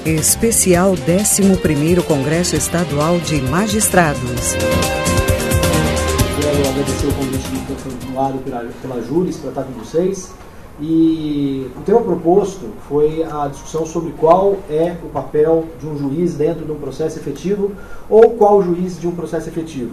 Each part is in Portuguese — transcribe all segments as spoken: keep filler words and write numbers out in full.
Especial décimo primeiro Congresso Estadual de Magistrados. Quero agradecer o convite que foi formulado pela, pela Júris para estar com vocês. E o tema proposto foi a discussão sobre qual é o papel de um juiz dentro de um processo efetivo ou qual juiz de um processo efetivo.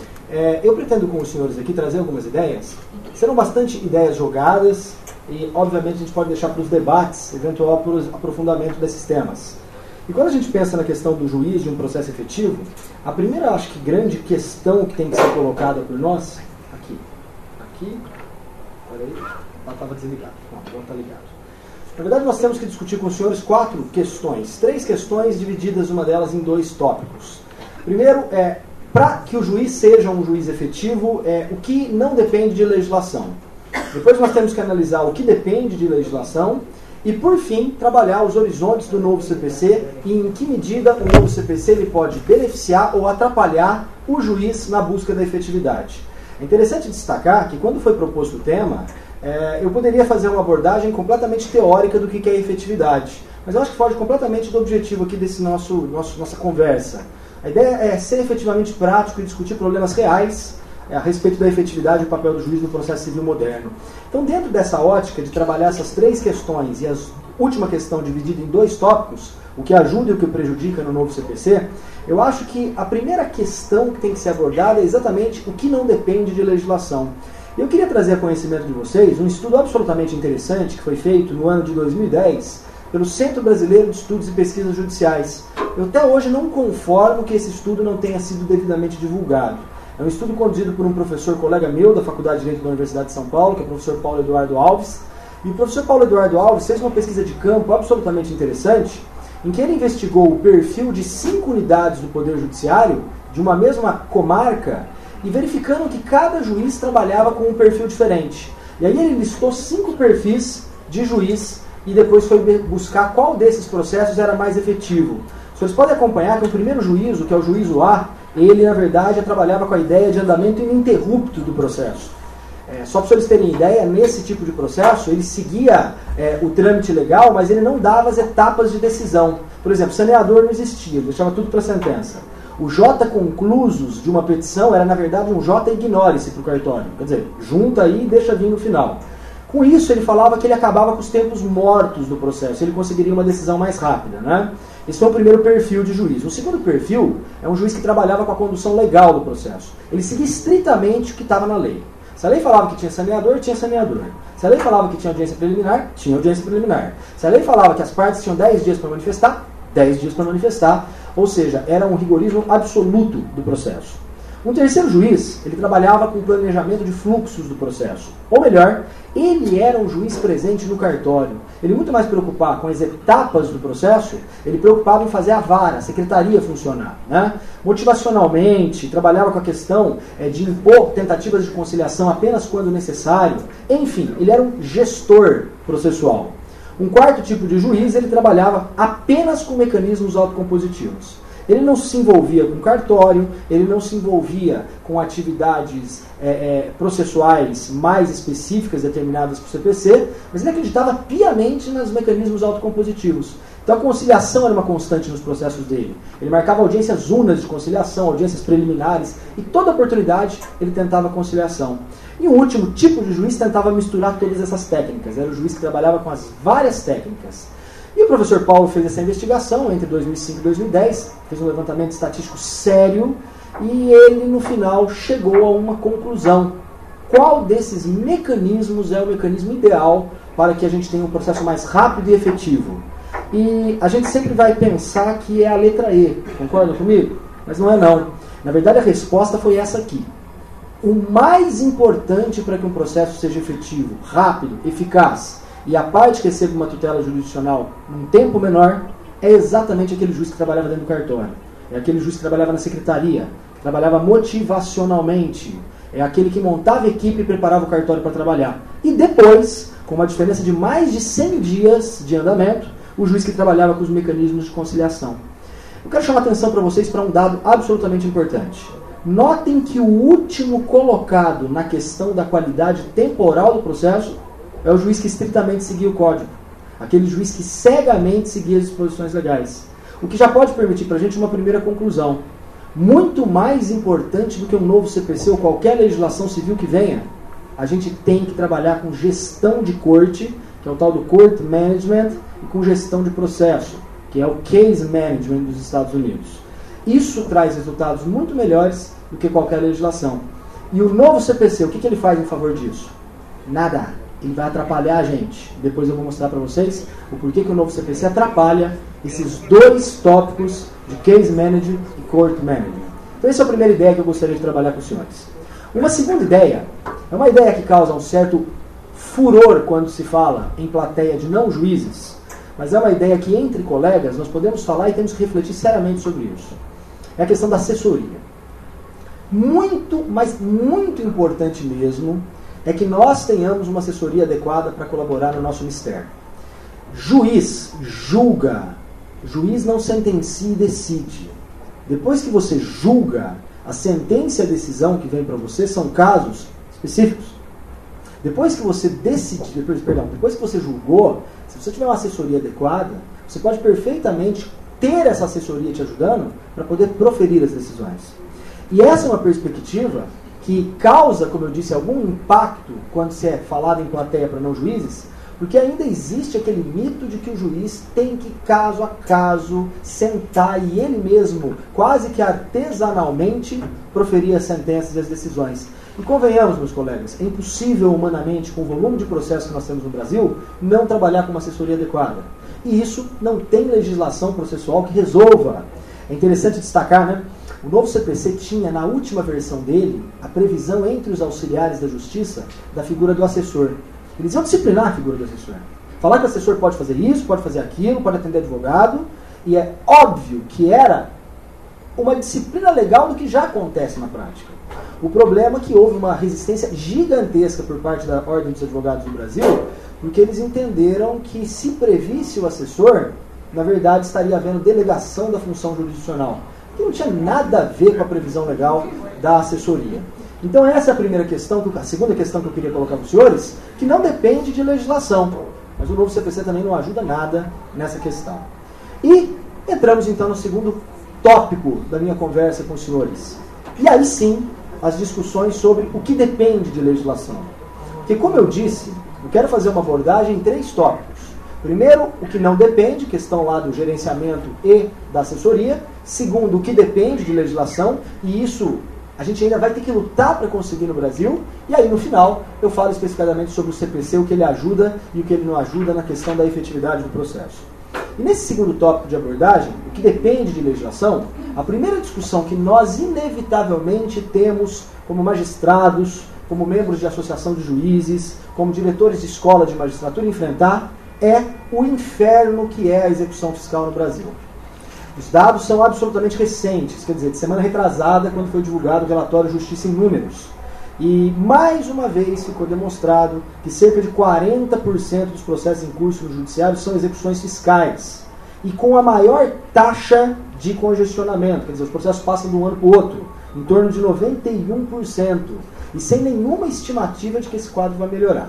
É, eu pretendo com os senhores aqui trazer algumas ideias. Serão bastante ideias jogadas e, obviamente, a gente pode deixar para os debates, eventual aprofundamento desses temas. E quando a gente pensa na questão do juiz de um processo efetivo, a primeira, acho que, grande questão que tem que ser colocada por nós, aqui, aqui, peraí, ela estava desligada, não, agora está ligado. Na verdade, nós temos que discutir com os senhores quatro questões, três questões divididas, uma delas em dois tópicos. Primeiro, é, para que o juiz seja um juiz efetivo, é, o que não depende de legislação. Depois nós temos que analisar o que depende de legislação. E, por fim, trabalhar os horizontes do novo C P C e em que medida o novo C P C ele pode beneficiar ou atrapalhar o juiz na busca da efetividade. É interessante destacar que, quando foi proposto o tema, é, eu poderia fazer uma abordagem completamente teórica do que é efetividade, mas eu acho que foge completamente do objetivo aqui desse nosso, nosso nossa conversa. A ideia é ser efetivamente prático e discutir problemas reais a respeito da efetividade e o papel do juiz no processo civil moderno. Então, dentro dessa ótica de trabalhar essas três questões e a última questão dividida em dois tópicos, o que ajuda e o que prejudica no novo C P C, eu acho que a primeira questão que tem que ser abordada é exatamente o que não depende de legislação. Eu queria trazer a conhecimento de vocês um estudo absolutamente interessante que foi feito no ano de dois mil e dez pelo Centro Brasileiro de Estudos e Pesquisas Judiciais. Eu até hoje não conformo que esse estudo não tenha sido devidamente divulgado. É um estudo conduzido por um professor colega meu da Faculdade de Direito da Universidade de São Paulo, que é o professor Paulo Eduardo Alves. E o professor Paulo Eduardo Alves fez uma pesquisa de campo absolutamente interessante, em que ele investigou o perfil de cinco unidades do Poder Judiciário, de uma mesma comarca, e verificando que cada juiz trabalhava com um perfil diferente. E aí ele listou cinco perfis de juiz e depois foi buscar qual desses processos era mais efetivo. Vocês podem acompanhar que o primeiro juízo, que é o juízo A, ele, na verdade, trabalhava com a ideia de andamento ininterrupto do processo. É, só para vocês terem ideia, nesse tipo de processo, ele seguia é, o trâmite legal, mas ele não dava as etapas de decisão. Por exemplo, saneador não existia, ele deixava tudo para a sentença. O J conclusos de uma petição era, na verdade, um J ignore-se para o cartório. Quer dizer, junta aí e deixa vir no final. Com isso, ele falava que ele acabava com os tempos mortos do processo, ele conseguiria uma decisão mais rápida, né? Esse foi o primeiro perfil de juiz. O segundo perfil é um juiz que trabalhava com a condução legal do processo. Ele seguia estritamente o que estava na lei. Se a lei falava que tinha saneador, tinha saneador. Se a lei falava que tinha audiência preliminar, tinha audiência preliminar. Se a lei falava que as partes tinham dez dias para manifestar, dez dias para manifestar. Ou seja, era um rigorismo absoluto do processo. Um terceiro juiz, ele trabalhava com o planejamento de fluxos do processo. Ou melhor, ele era um juiz presente no cartório. Ele muito mais preocupava com as etapas do processo, ele preocupava em fazer a vara, a secretaria funcionar. Né? Motivacionalmente, trabalhava com a questão é, de impor tentativas de conciliação apenas quando necessário. Enfim, ele era um gestor processual. Um quarto tipo de juiz, ele trabalhava apenas com mecanismos autocompositivos. Ele não se envolvia com cartório, ele não se envolvia com atividades é, é, processuais mais específicas determinadas por C P C, mas ele acreditava piamente nos mecanismos autocompositivos. Então a conciliação era uma constante nos processos dele. Ele marcava audiências unas de conciliação, audiências preliminares, e toda oportunidade ele tentava conciliação. E o último tipo de juiz tentava misturar todas essas técnicas. Era o juiz que trabalhava com as várias técnicas. E o professor Paulo fez essa investigação entre dois mil e cinco e dois mil e dez, fez um levantamento estatístico sério, e ele, no final, chegou a uma conclusão. Qual desses mecanismos é o mecanismo ideal para que a gente tenha um processo mais rápido e efetivo? E a gente sempre vai pensar que é a letra E, concorda comigo? Mas não é não. Na verdade, a resposta foi essa aqui. O mais importante para que um processo seja efetivo, rápido, eficaz, e a parte que recebe uma tutela jurisdicional num tempo menor, é exatamente aquele juiz que trabalhava dentro do cartório. É aquele juiz que trabalhava na secretaria, que trabalhava motivacionalmente. É aquele que montava a equipe e preparava o cartório para trabalhar. E depois, com uma diferença de mais de cem dias de andamento, o juiz que trabalhava com os mecanismos de conciliação. Eu quero chamar a atenção para vocês para um dado absolutamente importante. Notem que o último colocado na questão da qualidade temporal do processo é o juiz que estritamente seguia o código. Aquele juiz que cegamente seguia as disposições legais. O que já pode permitir para a gente uma primeira conclusão. Muito mais importante do que um novo C P C ou qualquer legislação civil que venha, a gente tem que trabalhar com gestão de corte, que é o tal do court management, e com gestão de processo, que é o case management dos Estados Unidos. Isso traz resultados muito melhores do que qualquer legislação. E o novo C P C, o que, que ele faz em favor disso? Nada. Ele vai atrapalhar a gente. Depois eu vou mostrar para vocês o porquê que o novo C P C atrapalha esses dois tópicos de case management e court management. Então essa é a primeira ideia que eu gostaria de trabalhar com os senhores. Uma segunda ideia, é uma ideia que causa um certo furor quando se fala em plateia de não juízes, mas é uma ideia que entre colegas nós podemos falar e temos que refletir seriamente sobre isso. É a questão da assessoria. Muito, mas muito importante mesmo, é que nós tenhamos uma assessoria adequada para colaborar no nosso mistério. Juiz julga, juiz não sentencia e decide. Depois que você julga, a sentença e a decisão que vem para você são casos específicos. Depois que você decide, depois, perdão, depois que você julgou, se você tiver uma assessoria adequada, você pode perfeitamente ter essa assessoria te ajudando para poder proferir as decisões. E essa é uma perspectiva que causa, como eu disse, algum impacto quando se é falado em plateia para não juízes, porque ainda existe aquele mito de que o juiz tem que, caso a caso, sentar e ele mesmo, quase que artesanalmente, proferir as sentenças e as decisões. E convenhamos, meus colegas, é impossível humanamente, com o volume de processos que nós temos no Brasil, não trabalhar com uma assessoria adequada. E isso não tem legislação processual que resolva. É interessante destacar, né? O novo C P C tinha, na última versão dele, a previsão entre os auxiliares da justiça da figura do assessor. Eles iam disciplinar a figura do assessor. Falar que o assessor pode fazer isso, pode fazer aquilo, pode atender advogado, e é óbvio que era uma disciplina legal do que já acontece na prática. O problema é que houve uma resistência gigantesca por parte da Ordem dos Advogados do Brasil, porque eles entenderam que se previsse o assessor, na verdade estaria havendo delegação da função jurisdicional, que não tinha nada a ver com a previsão legal da assessoria. Então essa é a primeira questão, a segunda questão que eu queria colocar para os senhores, que não depende de legislação, mas o novo C P C também não ajuda nada nessa questão. E entramos então no segundo tópico da minha conversa com os senhores. E aí sim, as discussões sobre o que depende de legislação. Porque como eu disse, eu quero fazer uma abordagem em três tópicos. Primeiro, o que não depende, questão lá do gerenciamento e da assessoria. Segundo, o que depende de legislação, e isso a gente ainda vai ter que lutar para conseguir no Brasil. E aí, no final, eu falo especificadamente sobre o C P C, o que ele ajuda e o que ele não ajuda na questão da efetividade do processo. E nesse segundo tópico de abordagem, o que depende de legislação, a primeira discussão que nós inevitavelmente temos como magistrados, como membros de associação de juízes, como diretores de escola de magistratura enfrentar, é o inferno que é a execução fiscal no Brasil. Os dados são absolutamente recentes, quer dizer, de semana retrasada, quando foi divulgado o relatório Justiça em Números. E, mais uma vez, ficou demonstrado que cerca de quarenta por cento dos processos em curso no judiciário são execuções fiscais. E com a maior taxa de congestionamento, quer dizer, os processos passam de um ano para o outro, em torno de noventa e um por cento. E sem nenhuma estimativa de que esse quadro vai melhorar.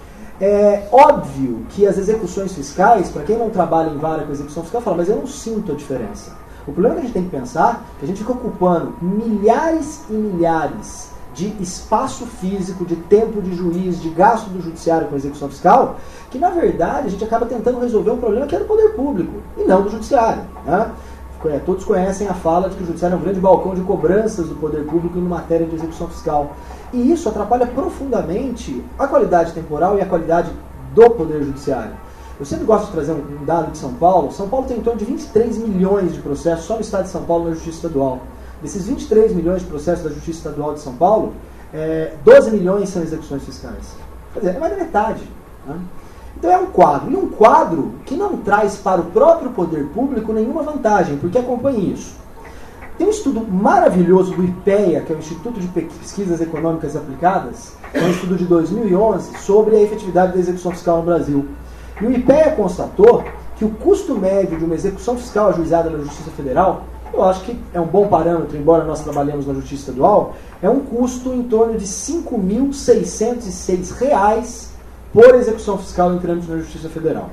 É óbvio que as execuções fiscais, para quem não trabalha em vara com execução fiscal, fala, mas eu não sinto a diferença. O problema que a gente tem que pensar é que a gente fica ocupando milhares e milhares de espaço físico, de tempo de juiz, de gasto do judiciário com execução fiscal, que na verdade a gente acaba tentando resolver um problema que é do poder público e não do judiciário, né? Todos conhecem a fala de que o judiciário é um grande balcão de cobranças do poder público em matéria de execução fiscal. E isso atrapalha profundamente a qualidade temporal e a qualidade do poder judiciário. Eu sempre gosto de trazer um dado de São Paulo. São Paulo tem em torno de vinte e três milhões de processos só no estado de São Paulo na Justiça Estadual. Desses vinte e três milhões de processos da Justiça Estadual de São Paulo, é, doze milhões são execuções fiscais. Quer dizer, é mais da metade. Né? Então é um quadro. E um quadro que não traz para o próprio poder público nenhuma vantagem, porque acompanhe isso. Tem um estudo maravilhoso do IPEA, que é o Instituto de Pesquisas Econômicas Aplicadas, é um estudo de dois mil e onze, sobre a efetividade da execução fiscal no Brasil. E o IPEA constatou que o custo médio de uma execução fiscal ajuizada na Justiça Federal, eu acho que é um bom parâmetro, embora nós trabalhemos na Justiça Estadual, é um custo em torno de cinco mil seiscentos e seis reais por execução fiscal em trâmite na Justiça Federal.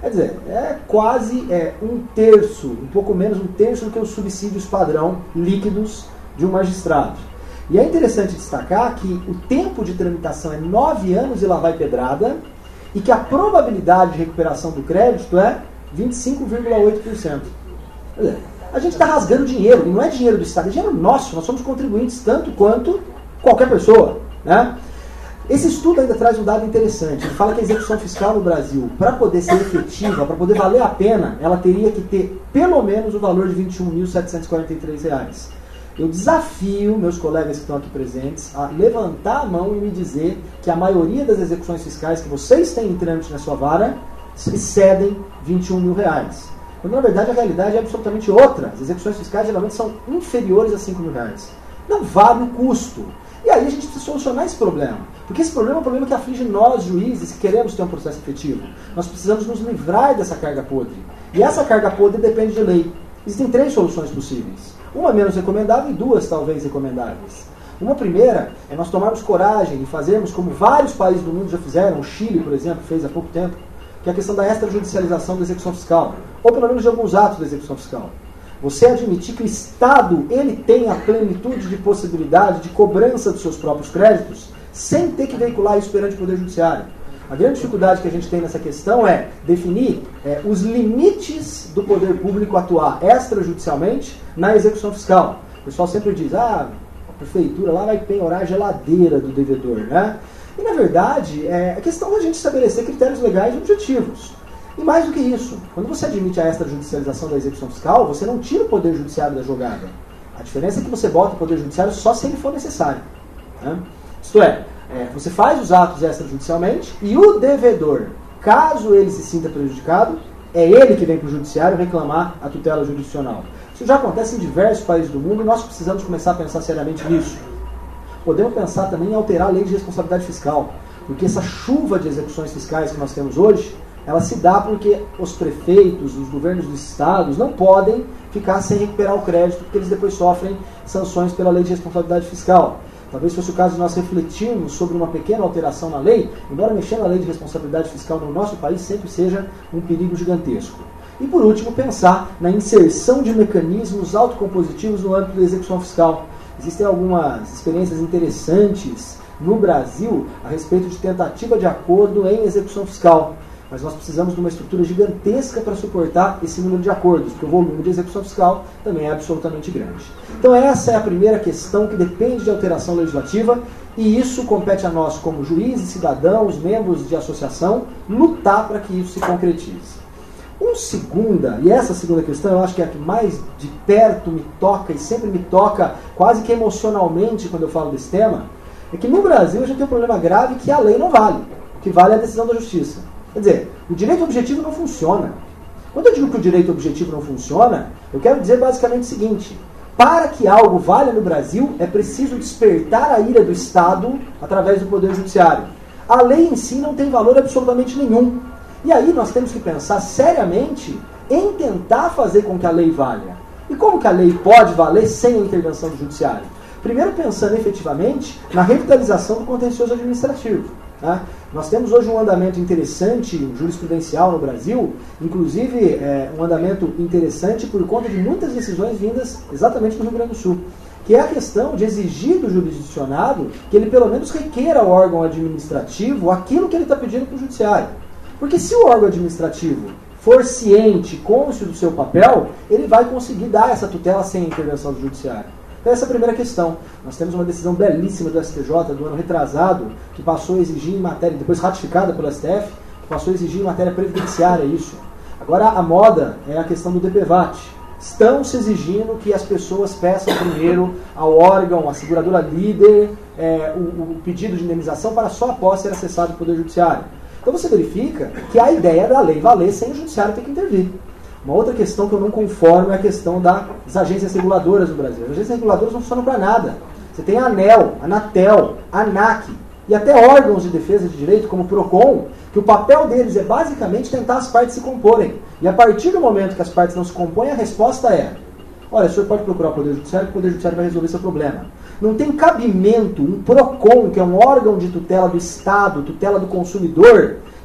Quer dizer, é quase é, um terço, um pouco menos um terço do que os subsídios padrão líquidos de um magistrado. E é interessante destacar que o tempo de tramitação é nove anos e lá vai pedrada, e que a probabilidade de recuperação do crédito é vinte e cinco vírgula oito por cento. Quer dizer, a gente está rasgando dinheiro, e não é dinheiro do Estado, é dinheiro nosso, nós somos contribuintes tanto quanto qualquer pessoa, né? Esse estudo ainda traz um dado interessante. Ele fala que a execução fiscal no Brasil, para poder ser efetiva, para poder valer a pena, ela teria que ter pelo menos o valor de vinte e um mil setecentos e quarenta e três reais. Eu desafio meus colegas que estão aqui presentes a levantar a mão e me dizer que a maioria das execuções fiscais que vocês têm em trâmite na sua vara excedem vinte e um mil reais. Quando na verdade a realidade é absolutamente outra. As execuções fiscais geralmente são inferiores a cinco mil reais. Não vale o custo. E aí a gente precisa solucionar esse problema. Porque esse problema é um problema que aflige nós, juízes, que queremos ter um processo efetivo. Nós precisamos nos livrar dessa carga podre. E essa carga podre depende de lei. Existem três soluções possíveis. Uma menos recomendável e duas talvez recomendáveis. Uma primeira é nós tomarmos coragem e fazermos como vários países do mundo já fizeram, o Chile, por exemplo, fez há pouco tempo, que é a questão da extrajudicialização da execução fiscal, ou pelo menos de alguns atos da execução fiscal. Você admitir que o Estado ele tem a plenitude de possibilidade de cobrança dos seus próprios créditos, sem ter que veicular isso perante o Poder Judiciário. A grande dificuldade que a gente tem nessa questão é definir é, os limites do poder público atuar extrajudicialmente na execução fiscal. O pessoal sempre diz, ah, a prefeitura lá vai penhorar a geladeira do devedor, né? E na verdade, é a questão da gente estabelecer critérios legais e objetivos. E mais do que isso, quando você admite a extrajudicialização da execução fiscal, você não tira o Poder Judiciário da jogada. A diferença é que você bota o Poder Judiciário só se ele for necessário, né? Isto é, é, você faz os atos extrajudicialmente e o devedor, caso ele se sinta prejudicado, é ele que vem para o judiciário reclamar a tutela jurisdicional. Isso já acontece em diversos países do mundo e nós precisamos começar a pensar seriamente nisso. Podemos pensar também em alterar a lei de responsabilidade fiscal, porque essa chuva de execuções fiscais que nós temos hoje, ela se dá porque os prefeitos, os governos dos estados não podem ficar sem recuperar o crédito, porque eles depois sofrem sanções pela lei de responsabilidade fiscal. Talvez fosse o caso de nós refletirmos sobre uma pequena alteração na lei, embora mexer na lei de responsabilidade fiscal no nosso país sempre seja um perigo gigantesco. E por último, pensar na inserção de mecanismos autocompositivos no âmbito da execução fiscal. Existem algumas experiências interessantes no Brasil a respeito de tentativa de acordo em execução fiscal. Mas nós precisamos de uma estrutura gigantesca para suportar esse número de acordos, porque o volume de execução fiscal também é absolutamente grande. Então essa é a primeira questão que depende de alteração legislativa, e isso compete a nós, como juízes, cidadãos, membros de associação, lutar para que isso se concretize. Uma segunda, e essa segunda questão eu acho que é a que mais de perto me toca, e sempre me toca quase que emocionalmente quando eu falo desse tema, é que no Brasil a gente tem um problema grave que a lei não vale, o que vale é a decisão da justiça. Quer dizer, o direito objetivo não funciona. Quando eu digo que o direito objetivo não funciona, eu quero dizer basicamente o seguinte: para que algo valha no Brasil, é preciso despertar a ira do Estado através do Poder Judiciário. A lei em si não tem valor absolutamente nenhum. E aí nós temos que pensar seriamente em tentar fazer com que a lei valha. E como que a lei pode valer sem a intervenção do Judiciário? Primeiro pensando efetivamente na revitalização do contencioso administrativo. Tá? Nós temos hoje um andamento interessante jurisprudencial no Brasil, inclusive é, um andamento interessante por conta de muitas decisões vindas exatamente do Rio Grande do Sul, que é a questão de exigir do jurisdicionado que ele pelo menos requeira ao órgão administrativo aquilo que ele está pedindo para o judiciário. Porque se o órgão administrativo for ciente, cônscio do seu papel, ele vai conseguir dar essa tutela sem a intervenção do judiciário. Então essa é a primeira questão. Nós temos uma decisão belíssima do S T J do ano retrasado, que passou a exigir em matéria, depois ratificada pelo S T F, que passou a exigir em matéria previdenciária isso. Agora a moda é a questão do D P V A T. Estão se exigindo que as pessoas peçam primeiro ao órgão, à seguradora líder, é, o, o pedido de indenização para só após ser acessado o Poder Judiciário. Então você verifica que a ideia da lei valer sem o judiciário ter que intervir. Uma outra questão que eu não conformo é a questão das agências reguladoras no Brasil. As agências reguladoras não funcionam para nada. Você tem a ANEEL, a Anatel, a ANAC e até órgãos de defesa de direito, como o PROCON, que o papel deles é basicamente tentar as partes se comporem. E a partir do momento que as partes não se compõem, a resposta é: olha, o senhor pode procurar o Poder Judiciário, que o Poder Judiciário vai resolver seu problema. Não tem cabimento um PROCON, que é um órgão de tutela do Estado, tutela do consumidor,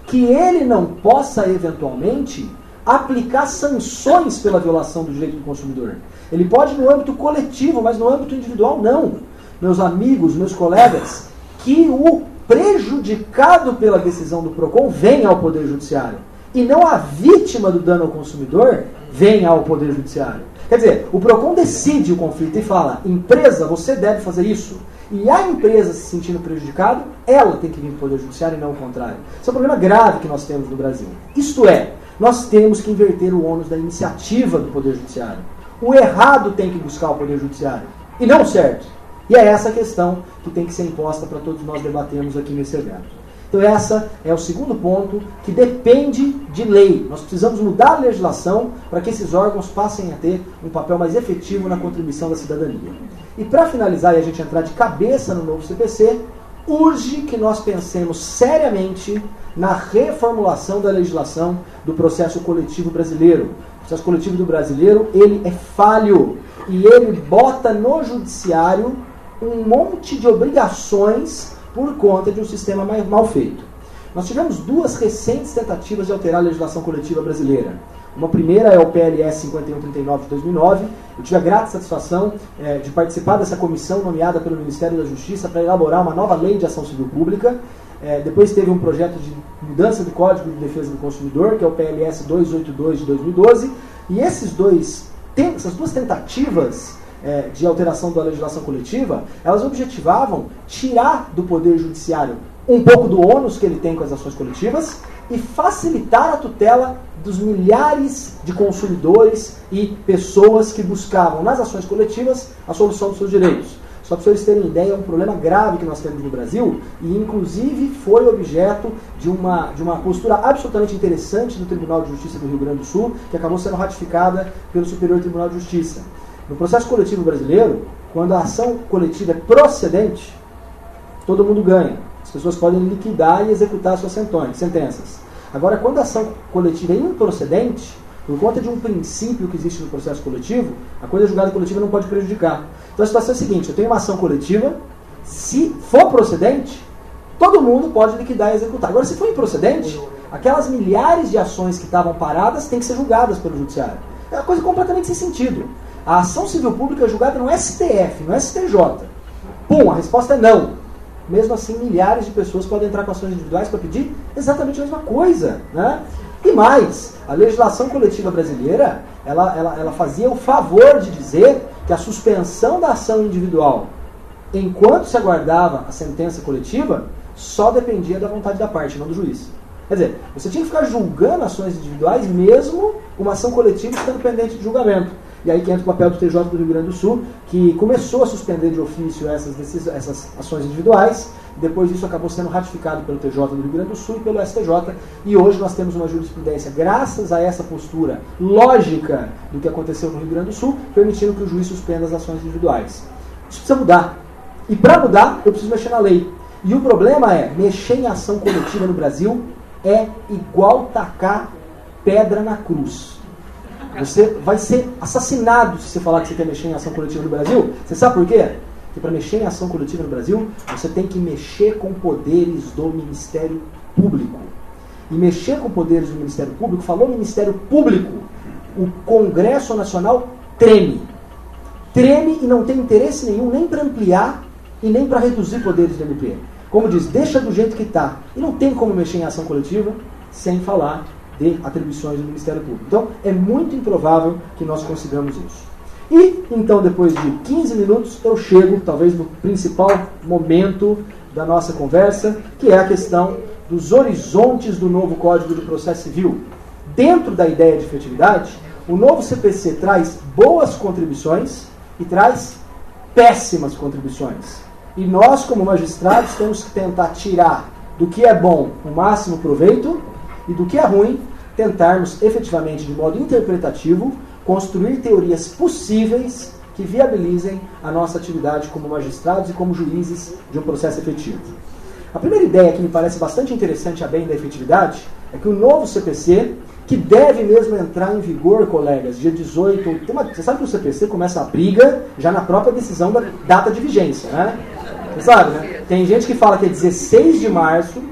que ele não possa, eventualmente, aplicar sanções pela violação do direito do consumidor. Ele pode no âmbito coletivo, mas no âmbito individual não. Meus amigos, meus colegas, que o prejudicado pela decisão do PROCON venha ao Poder Judiciário e não a vítima do dano ao consumidor venha ao Poder Judiciário. Quer dizer, o PROCON decide o conflito e fala, empresa, você deve fazer isso. E a empresa se sentindo prejudicada, ela tem que vir para o Poder Judiciário e não o contrário. Isso é um problema grave que nós temos no Brasil. Isto é, nós temos que inverter o ônus da iniciativa do Poder Judiciário. O errado tem que buscar o Poder Judiciário, e não o certo. E é essa a questão que tem que ser imposta para todos nós debatermos aqui nesse evento. Então essa é o segundo ponto que depende de lei. Nós precisamos mudar a legislação para que esses órgãos passem a ter um papel mais efetivo na contribuição da cidadania. E para finalizar e a gente entrar de cabeça no novo C P C, urge que nós pensemos seriamente na reformulação da legislação do processo coletivo brasileiro. O processo coletivo do brasileiro, ele é falho e ele bota no judiciário um monte de obrigações por conta de um sistema mais mal feito. Nós tivemos duas recentes tentativas de alterar a legislação coletiva brasileira. Uma primeira é o P L S cinquenta e um trinta e nove de dois mil e nove. Eu tive a grata satisfação é, de participar dessa comissão nomeada pelo Ministério da Justiça para elaborar uma nova lei de ação civil pública. É, depois teve um projeto de mudança do Código de Defesa do Consumidor, que é o P L S duzentos e oitenta e dois de dois mil e doze. E esses dois, tem, essas duas tentativas é, de alteração da legislação coletiva, elas objetivavam tirar do Poder Judiciário um pouco do ônus que ele tem com as ações coletivas e facilitar a tutela dos milhares de consumidores e pessoas que buscavam nas ações coletivas a solução dos seus direitos. Só para vocês terem ideia, é um problema grave que nós temos no Brasil e, inclusive, foi objeto de uma, de uma postura absolutamente interessante do Tribunal de Justiça do Rio Grande do Sul, que acabou sendo ratificada pelo Superior Tribunal de Justiça. No processo coletivo brasileiro, quando a ação coletiva é procedente, todo mundo ganha. As pessoas podem liquidar e executar suas sentenças. Agora, quando a ação coletiva é improcedente, por conta de um princípio que existe no processo coletivo, a coisa julgada coletiva não pode prejudicar. Então a situação é a seguinte, eu tenho uma ação coletiva, se for procedente, todo mundo pode liquidar e executar. Agora, se for improcedente, aquelas milhares de ações que estavam paradas têm que ser julgadas pelo judiciário. É uma coisa completamente sem sentido. A ação civil pública é julgada no S T F, no S T J. Pum, a resposta é não. Mesmo assim, milhares de pessoas podem entrar com ações individuais para pedir exatamente a mesma coisa, né? E mais, a legislação coletiva brasileira, ela, ela, ela fazia o favor de dizer que a suspensão da ação individual, enquanto se aguardava a sentença coletiva, só dependia da vontade da parte, não do juiz. Quer dizer, você tinha que ficar julgando ações individuais, mesmo uma ação coletiva estando pendente de julgamento. E aí que entra o papel do T J do Rio Grande do Sul, que começou a suspender de ofício essas, decisões, essas ações individuais. Depois isso acabou sendo ratificado pelo T J do Rio Grande do Sul e pelo S T J. E hoje nós temos uma jurisprudência, graças a essa postura lógica do que aconteceu no Rio Grande do Sul, permitindo que o juiz suspenda as ações individuais. Isso precisa mudar. E para mudar, eu preciso mexer na lei. E o problema é, mexer em ação coletiva no Brasil é igual tacar pedra na cruz. Você vai ser assassinado se você falar que você quer mexer em ação coletiva no Brasil. Você sabe por quê? Porque para mexer em ação coletiva no Brasil, você tem que mexer com poderes do Ministério Público. E mexer com poderes do Ministério Público, falou Ministério Público, o Congresso Nacional treme. Treme e não tem interesse nenhum nem para ampliar e nem para reduzir poderes do M P. Como diz, deixa do jeito que está. E não tem como mexer em ação coletiva sem falar de atribuições do Ministério Público. Então, é muito improvável que nós consigamos isso. E, então, depois de quinze minutos, eu chego, talvez, no principal momento da nossa conversa, que é a questão dos horizontes do novo Código de Processo Civil. Dentro da ideia de efetividade, o novo C P C traz boas contribuições e traz péssimas contribuições. E nós, como magistrados, temos que tentar tirar do que é bom o máximo proveito e do que é ruim, tentarmos efetivamente, de modo interpretativo, construir teorias possíveis que viabilizem a nossa atividade como magistrados e como juízes de um processo efetivo. A primeira ideia que me parece bastante interessante a bem da efetividade é que o novo C P C, que deve mesmo entrar em vigor, colegas, dia dezoito... Tem uma, você sabe que o C P C começa a briga já na própria decisão da data de vigência, né? Você sabe, né? Tem gente que fala que é dezesseis de março,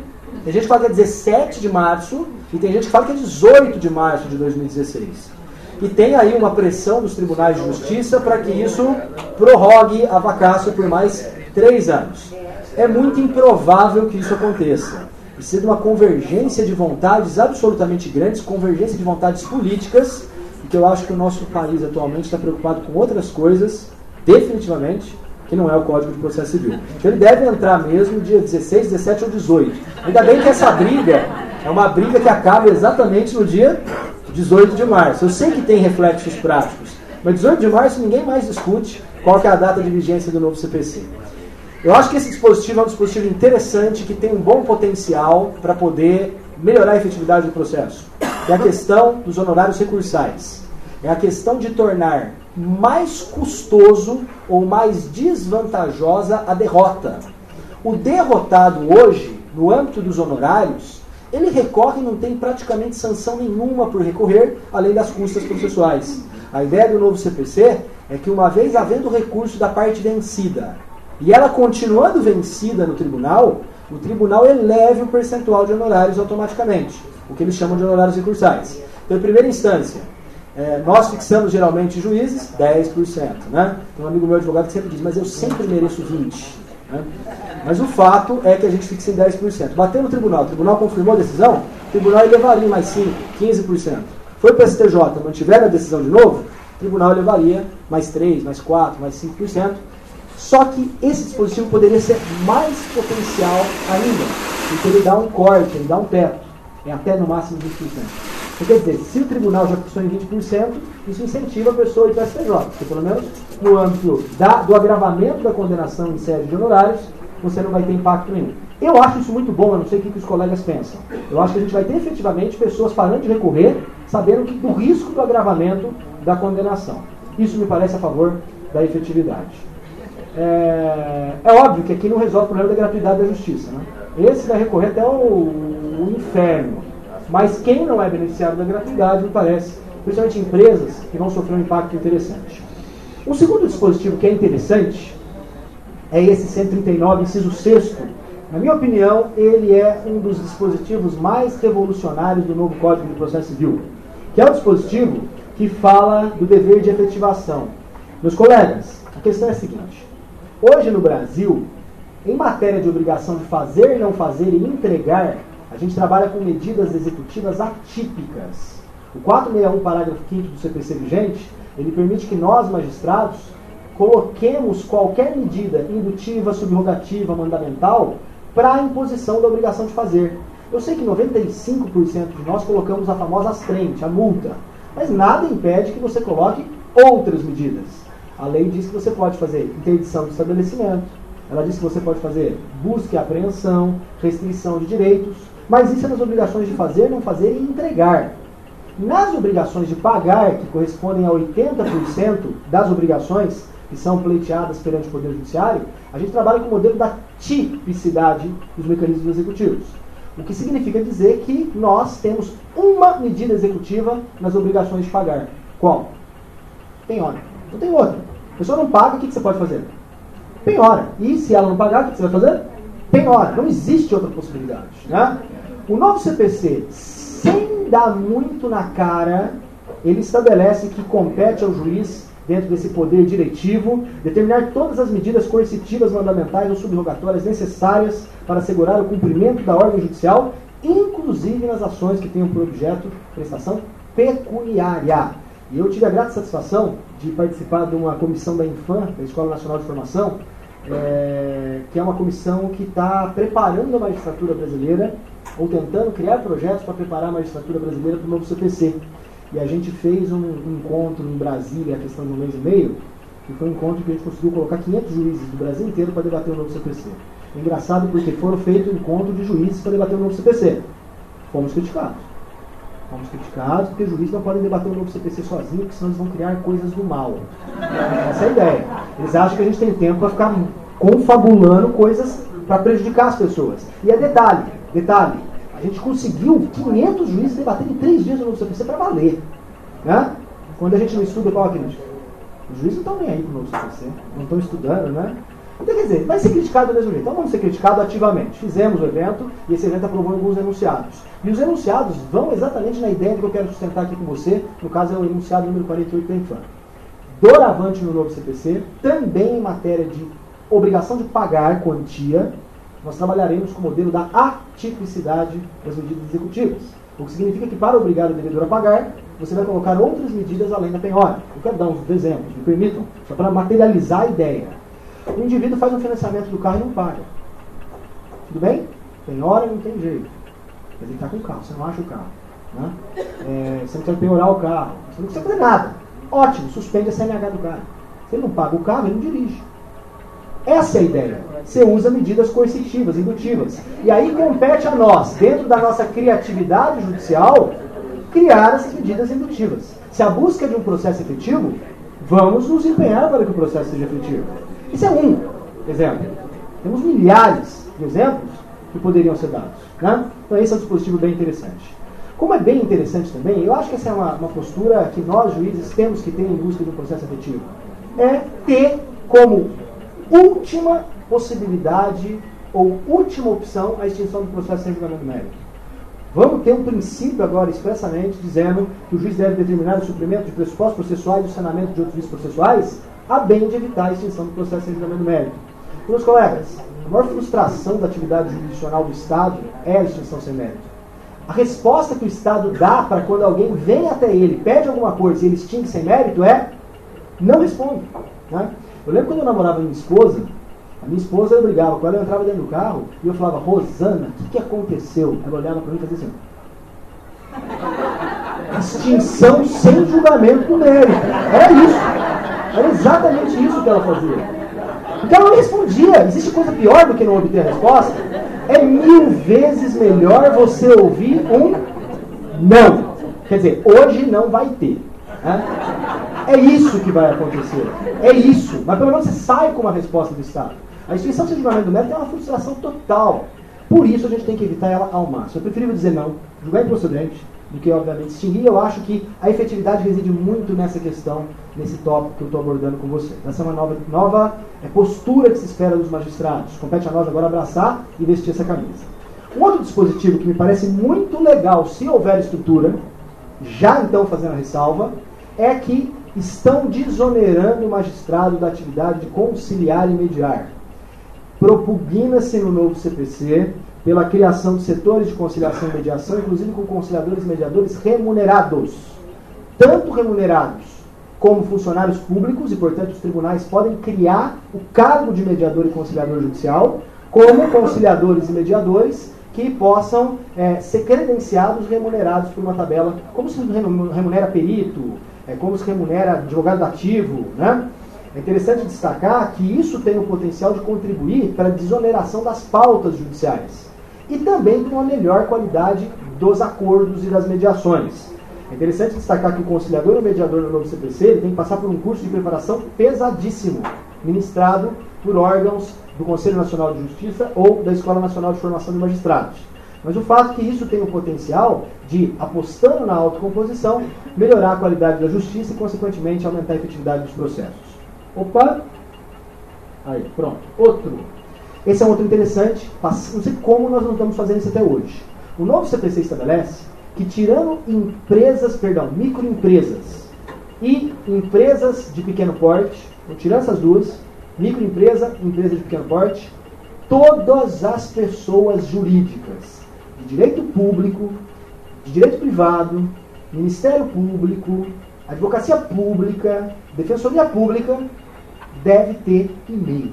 Tem gente que fala que é dezessete de março e tem gente que fala que é dezoito de março de dois mil e dezesseis. E tem aí uma pressão dos tribunais de justiça para que isso prorrogue a vacácio por mais três anos. É muito improvável que isso aconteça. Precisa de uma convergência de vontades absolutamente grandes, convergência de vontades políticas, porque eu acho que o nosso país atualmente está preocupado com outras coisas, definitivamente, que não é o Código de Processo Civil. Então ele deve entrar mesmo dia dezesseis, dezessete ou dezoito. Ainda bem que essa briga é uma briga que acaba exatamente no dia dezoito de março. Eu sei que tem reflexos práticos, mas dezoito de março ninguém mais discute qual que é a data de vigência do novo C P C. Eu acho que esse dispositivo é um dispositivo interessante, que tem um bom potencial para poder melhorar a efetividade do processo. É a questão dos honorários recursais. É a questão de tornar mais custoso ou mais desvantajosa a derrota. O derrotado hoje, no âmbito dos honorários, ele recorre e não tem praticamente sanção nenhuma por recorrer, além das custas processuais. A ideia do novo C P C é que, uma vez havendo recurso da parte vencida, e ela continuando vencida no tribunal, o tribunal eleve o percentual de honorários automaticamente, o que eles chamam de honorários recursais. Então, em primeira instância, é, nós fixamos geralmente juízes dez por cento. Né? Tem um amigo meu advogado que sempre diz, mas eu sempre mereço vinte por cento. Né? Mas o fato é que a gente fixa em dez por cento. Bateu no tribunal, o tribunal confirmou a decisão, o tribunal elevaria mais cinco, quinze por cento. Foi para o S T J, mantiveram a decisão de novo, o tribunal elevaria mais três, mais quatro, mais cinco por cento. Só que esse dispositivo poderia ser mais potencial ainda, porque ele dá um corte, ele dá um teto, é até no máximo vinte por cento. Então, quer dizer, se o tribunal já fixou em vinte por cento, isso incentiva a pessoa a ir para o S T J, porque pelo menos no âmbito da, do agravamento da condenação em sede de honorários, você não vai ter impacto nenhum. Eu acho isso muito bom, eu não sei o que, que os colegas pensam. Eu acho que a gente vai ter efetivamente pessoas parando de recorrer, sabendo que, do risco do agravamento da condenação. Isso me parece a favor da efetividade. É, é óbvio que aqui não resolve o problema da gratuidade da justiça. Né? Esse vai recorrer até o, o inferno. Mas quem não é beneficiário da gratuidade, me parece, principalmente empresas que vão sofrer um impacto interessante. Um segundo dispositivo que é interessante é esse cento e trinta e nove, inciso sexto. Na minha opinião, ele é um dos dispositivos mais revolucionários do novo Código de Processo Civil, que é o dispositivo que fala do dever de efetivação. Meus colegas, a questão é a seguinte. Hoje no Brasil, em matéria de obrigação de fazer, não fazer e entregar, a gente trabalha com medidas executivas atípicas. O quatrocentos e sessenta e um, parágrafo quinto do C P C vigente, ele permite que nós, magistrados, coloquemos qualquer medida indutiva, subrogativa, mandamental para a imposição da obrigação de fazer. Eu sei que noventa e cinco por cento de nós colocamos a famosa astrente, a multa, mas nada impede que você coloque outras medidas. A lei diz que você pode fazer interdição de estabelecimento, ela diz que você pode fazer busca e apreensão, restrição de direitos, mas isso é nas obrigações de fazer, não fazer e entregar. Nas obrigações de pagar, que correspondem a oitenta por cento das obrigações que são pleiteadas perante o Poder Judiciário, a gente trabalha com o modelo da tipicidade dos mecanismos executivos. O que significa dizer que nós temos uma medida executiva nas obrigações de pagar. Qual? Penhora. Não tem outra. A pessoa não paga, o que você pode fazer? Penhora. E se ela não pagar, o que você vai fazer? Penhora. Não existe outra possibilidade. Né? O novo C P C, sem dar muito na cara, ele estabelece que compete ao juiz, dentro desse poder diretivo, determinar todas as medidas coercitivas, mandamentais ou subrogatórias necessárias para assegurar o cumprimento da ordem judicial, inclusive nas ações que tenham por objeto prestação pecuniária. E eu tive a grata satisfação de participar de uma comissão da Infam, da Escola Nacional de Formação, é, que é uma comissão que está preparando a magistratura brasileira, ou tentando criar projetos para preparar a magistratura brasileira para o novo C P C. E a gente fez um, um encontro em Brasília, a questão de um mês e meio, que foi um encontro que a gente conseguiu colocar quinhentos juízes do Brasil inteiro para debater o novo C P C. É engraçado porque foram feitos um encontro de juízes para debater o novo C P C. Fomos criticados. Fomos criticados porque juízes não podem debater o novo C P C sozinhos, porque senão eles vão criar coisas do mal. Essa é a ideia. Eles acham que a gente tem tempo para ficar confabulando coisas para prejudicar as pessoas. E é detalhe, detalhe. A gente conseguiu quinhentos juízes debaterem em três dias no novo C P C para valer. Né? Quando a gente não estuda, qual é a crítica? Os juízes não estão nem aí para o novo C P C, não estão estudando, né? Então, quer dizer, vai ser criticado do mesmo jeito. Então vamos ser criticados ativamente. Fizemos o evento e esse evento aprovou alguns enunciados. E os enunciados vão exatamente na ideia que eu quero sustentar aqui com você. No caso é o enunciado número quarenta e oito da Infam. Doravante no novo C P C, também em matéria de obrigação de pagar quantia, nós trabalharemos com o modelo da atipicidade das medidas executivas. O que significa que para obrigar o devedor a pagar, você vai colocar outras medidas além da penhora. Eu quero dar uns exemplos, me permitam, só para materializar a ideia. O indivíduo faz um financiamento do carro e não paga. Tudo bem? Penhora não tem jeito. Mas ele está com o carro, você não acha o carro. Né? É, você não quer penhorar o carro, você não precisa fazer nada. Ótimo, suspende a C N H do cara. Se ele não paga o carro, ele não dirige. Essa é a ideia. Você usa medidas coercitivas, indutivas. E aí compete a nós, dentro da nossa criatividade judicial, criar essas medidas indutivas. Se a busca de um processo efetivo, vamos nos empenhar para que o processo seja efetivo. Isso é um exemplo. Temos milhares de exemplos que poderiam ser dados. Né? Então esse é um dispositivo bem interessante. Como é bem interessante também, eu acho que essa é uma, uma postura que nós, juízes, temos que ter em busca de um processo efetivo. É ter como última possibilidade ou última opção a extinção do processo sem julgamento mérito. Vamos ter um princípio agora expressamente dizendo que o juiz deve determinar o suprimento de pressupostos processuais e o sanamento de outros vícios processuais a bem de evitar a extinção do processo sem julgamento mérito. Meus colegas, a maior frustração da atividade jurisdicional do Estado é a extinção sem mérito. A resposta que o Estado dá para quando alguém vem até ele, pede alguma coisa e ele extingue sem mérito é não responde. Né? Eu lembro quando eu namorava minha esposa, a minha esposa eu brigava com ela, eu entrava dentro do carro e eu falava, Rosana, o que, que aconteceu? Ela olhava para mim e fazia assim. Extinção sem julgamento do mérito. Era isso. Era exatamente isso que ela fazia. Porque ela não respondia. Existe coisa pior do que não obter a resposta? É mil vezes melhor você ouvir um não. Quer dizer, hoje não vai ter. Né? É isso que vai acontecer. É isso. Mas pelo menos você sai com uma resposta do Estado. A extinção sem julgamento do mérito é uma frustração total. Por isso a gente tem que evitar ela ao máximo. É preferível dizer não, julgar improcedente, do que obviamente extinguir. Eu acho que a efetividade reside muito nessa questão, nesse tópico que eu estou abordando com vocês. Essa é uma nova, nova é, postura que se espera dos magistrados. Compete a nós agora abraçar e vestir essa camisa. Um outro dispositivo que me parece muito legal, se houver estrutura, já então fazendo a ressalva, é que estão desonerando o magistrado da atividade de conciliar e mediar. Propugna-se no novo C P C pela criação de setores de conciliação e mediação, inclusive com conciliadores e mediadores remunerados. Tanto remunerados como funcionários públicos, e portanto os tribunais podem criar o cargo de mediador e conciliador judicial, como conciliadores e mediadores que possam é, ser credenciados, remunerados por uma tabela, como se remunera perito, é, como se remunera advogado ativo, né? É interessante destacar que isso tem o potencial de contribuir para a desoneração das pautas judiciais e também para uma melhor qualidade dos acordos e das mediações. É interessante destacar que o conciliador e o mediador no novo C P C ele tem que passar por um curso de preparação pesadíssimo, ministrado por órgãos do Conselho Nacional de Justiça ou da Escola Nacional de Formação de Magistrados. Mas o fato é que isso tem o potencial de, apostando na autocomposição, melhorar a qualidade da justiça e, consequentemente, aumentar a efetividade dos processos. Opa! Aí, pronto. Outro. Esse é um outro interessante. Não sei como nós não estamos fazendo isso até hoje. O novo C P C estabelece que, tirando empresas, perdão, microempresas e empresas de pequeno porte, vou tirar essas duas, microempresa e empresa de pequeno porte, todas as pessoas jurídicas de direito público, de direito privado, Ministério Público, Advocacia Pública, Defensoria Pública, deve ter e-mail.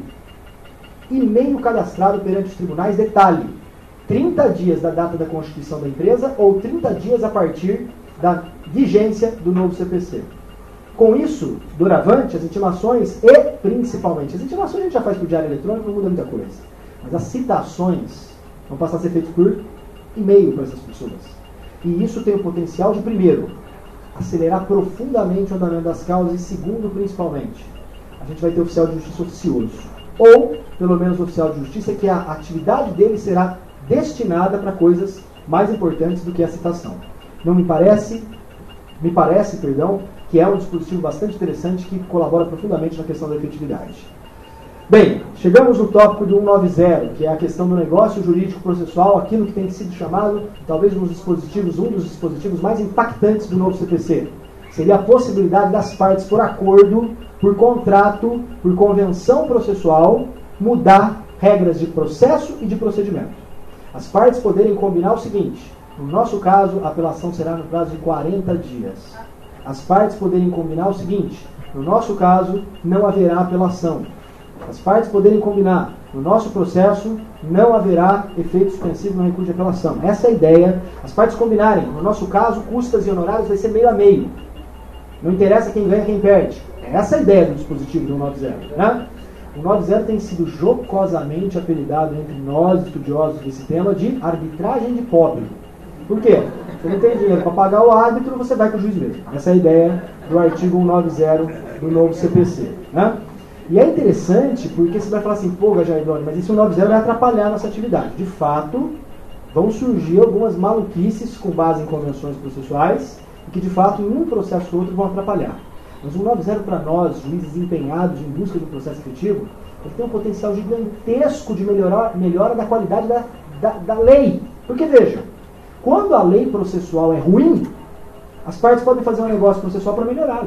E-mail cadastrado perante os tribunais, detalhe, trinta dias da data da constituição da empresa ou trinta dias a partir da vigência do novo C P C. Com isso, doravante, as intimações e, principalmente, as intimações a gente já faz por diário eletrônico, não muda muita coisa. Mas as citações vão passar a ser feitas por e-mail para essas pessoas. E isso tem o potencial de, primeiro, acelerar profundamente o andamento das causas e, segundo, principalmente, a gente vai ter oficial de justiça oficioso. Ou, pelo menos, oficial de justiça que a atividade dele será destinada para coisas mais importantes do que a citação. Não me parece, me parece, perdão, que é um dispositivo bastante interessante que colabora profundamente na questão da efetividade. Bem, chegamos no tópico do cento e noventa, que é a questão do negócio jurídico processual, aquilo que tem sido chamado, talvez um dos dispositivos, um dos dispositivos mais impactantes do novo C P C. Seria a possibilidade das partes, por acordo, por contrato, por convenção processual, mudar regras de processo e de procedimento. As partes poderem combinar o seguinte: no nosso caso, a apelação será no prazo de quarenta dias. As partes poderem combinar o seguinte: no nosso caso, não haverá apelação. As partes poderem combinar: no nosso processo, não haverá efeito suspensivo no recurso de apelação. Essa é a ideia. As partes combinarem: no nosso caso, custas e honorários vai ser meio a meio. Não interessa quem ganha, quem perde. Essa é a ideia do dispositivo do cento e noventa, né? O cento e noventa tem sido jocosamente apelidado entre nós, estudiosos desse tema, de arbitragem de pobre. Por quê? Você não tem dinheiro para pagar o árbitro, você vai para o juiz mesmo. Essa é a ideia do artigo cento e noventa do novo C P C, né? E é interessante porque você vai falar assim: pô, Gajaridone, mas isso cento e noventa vai atrapalhar a nossa atividade. De fato, vão surgir algumas maluquices com base em convenções processuais e que, de fato, em um processo ou outro vão atrapalhar. Mas o cento e noventa, para nós, juízes empenhados em busca de um processo efetivo, ele tem um potencial gigantesco de melhorar, melhora da qualidade da, da, da lei. Porque, veja, quando a lei processual é ruim, as partes podem fazer um negócio processual para melhorá-lo.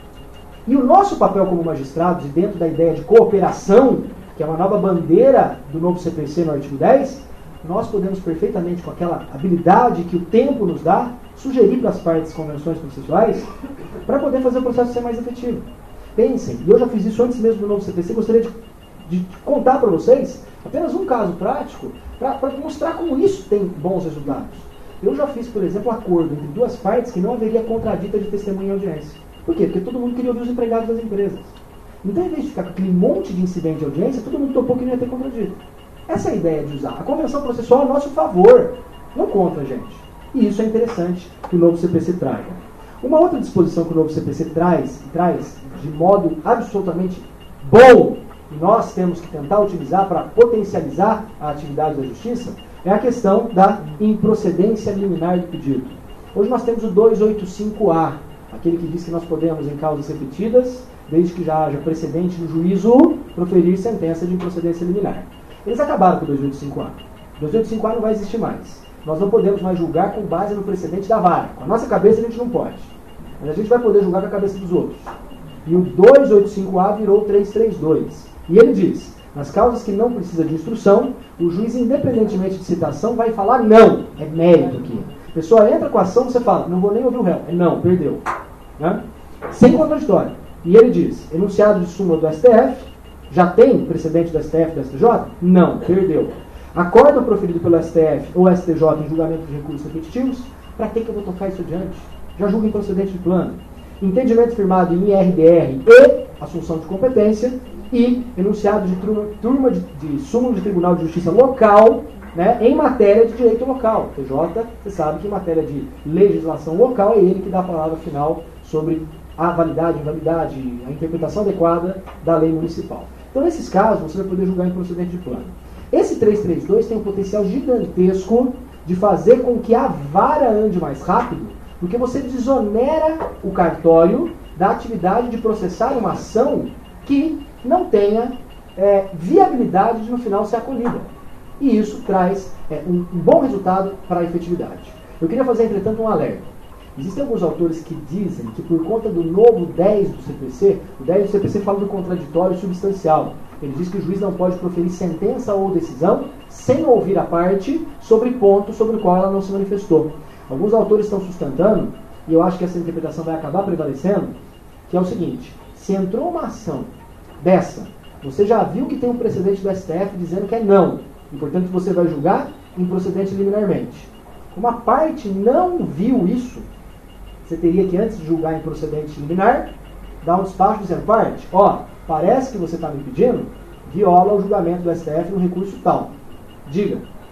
E o nosso papel como magistrados, e dentro da ideia de cooperação, que é uma nova bandeira do novo C P C no artigo dez, nós podemos perfeitamente, com aquela habilidade que o tempo nos dá, sugerir para as partes convenções processuais para poder fazer o processo ser mais efetivo. Pensem, e eu já fiz isso antes mesmo do novo C P C, gostaria de, de contar para vocês apenas um caso prático para mostrar como isso tem bons resultados. Eu já fiz, por exemplo, um acordo entre duas partes que não haveria contradita de testemunha em audiência. Por quê? Porque todo mundo queria ouvir os empregados das empresas. Então, em vez de ficar com aquele monte de incidente de audiência, todo mundo topou que não ia ter contradito. Essa é a ideia de usar a convenção processual a nosso favor, não contra a gente. E isso é interessante que o novo C P C traga. Uma outra disposição que o novo C P C traz, traz de modo absolutamente bom, e nós temos que tentar utilizar para potencializar a atividade da justiça, é a questão da improcedência liminar do pedido. Hoje nós temos o duzentos e oitenta e cinco A, aquele que diz que nós podemos, em causas repetidas, desde que já haja precedente no juízo, proferir sentença de improcedência liminar. Eles acabaram com o duzentos e oitenta e cinco A. O duzentos e oitenta e cinco A não vai existir mais. Nós não podemos mais julgar com base no precedente da vara. Com a nossa cabeça a gente não pode. Mas a gente vai poder julgar com a cabeça dos outros. E o duzentos e oitenta e cinco A virou trezentos e trinta e dois. E ele diz: nas causas que não precisa de instrução, o juiz, independentemente de citação, vai falar não. É mérito aqui. A pessoa entra com a ação, você fala: não vou nem ouvir o réu. É não, perdeu. Né? Sem contraditório. E ele diz: enunciado de súmula do S T F, já tem precedente do S T F e do S T J? Não, perdeu. Acórdão proferido pelo S T F ou S T J em julgamento de recursos repetitivos, para que, que eu vou tocar isso adiante? Já julga em procedente de plano. Entendimento firmado em I R B R e assunção de competência, e enunciado de turma, turma de, de súmula de Tribunal de Justiça local, né, em matéria de direito local. T J, você sabe que em matéria de legislação local é ele que dá a palavra final sobre a validade, invalidade, a interpretação adequada da lei municipal. Então, nesses casos, você vai poder julgar em procedente de plano. Esse trezentos e trinta e dois tem um potencial gigantesco de fazer com que a vara ande mais rápido, porque você desonera o cartório da atividade de processar uma ação que não tenha é, viabilidade de no final ser acolhida. E isso traz é, um, um bom resultado para a efetividade. Eu queria fazer, entretanto, um alerta. Existem alguns autores que dizem que por conta do novo dez do C P C, o dez do C P C fala do contraditório substancial. Ele diz que o juiz não pode proferir sentença ou decisão sem ouvir a parte sobre ponto sobre o qual ela não se manifestou. Alguns autores estão sustentando, e eu acho que essa interpretação vai acabar prevalecendo, que é o seguinte: se entrou uma ação dessa, você já viu que tem um precedente do S T F dizendo que é não, e portanto você vai julgar improcedente liminarmente. Como a parte não viu isso, você teria que, antes de julgar improcedente liminar, dar um despacho dizendo: parte, ó, parece que você está me pedindo, viola o julgamento do S T F no recurso tal. Diga.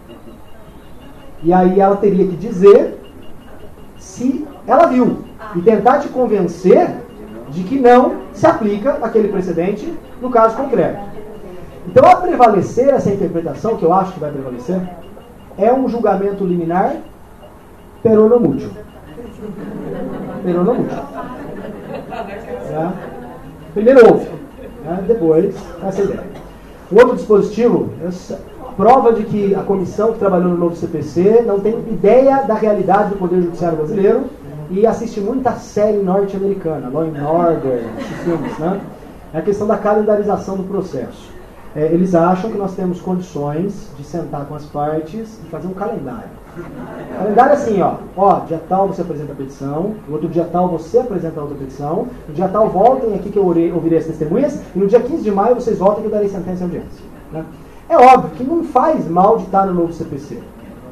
E aí ela teria que dizer se ela viu e tentar te convencer de que não se aplica aquele precedente no caso concreto. Então, a prevalecer essa interpretação, que eu acho que vai prevalecer, é um julgamento liminar peronomútil. Peronomútil. É. Primeiro ouve, né? Depois essa ideia. Um outro dispositivo, prova de que a comissão que trabalhou no novo C P C não tem ideia da realidade do Poder Judiciário brasileiro e assiste muita série norte-americana, Law and Order, esses filmes, né? É a questão da calendarização do processo. É, eles acham que nós temos condições de sentar com as partes e fazer um calendário. Calendário é assim, ó, ó, dia tal você apresenta a petição, no outro dia tal você apresenta a outra petição, no dia tal voltem aqui que eu ouvirei as testemunhas, e no dia quinze de maio vocês voltem que eu darei sentença e audiência. Né? É óbvio que não faz mal de estar no novo C P C.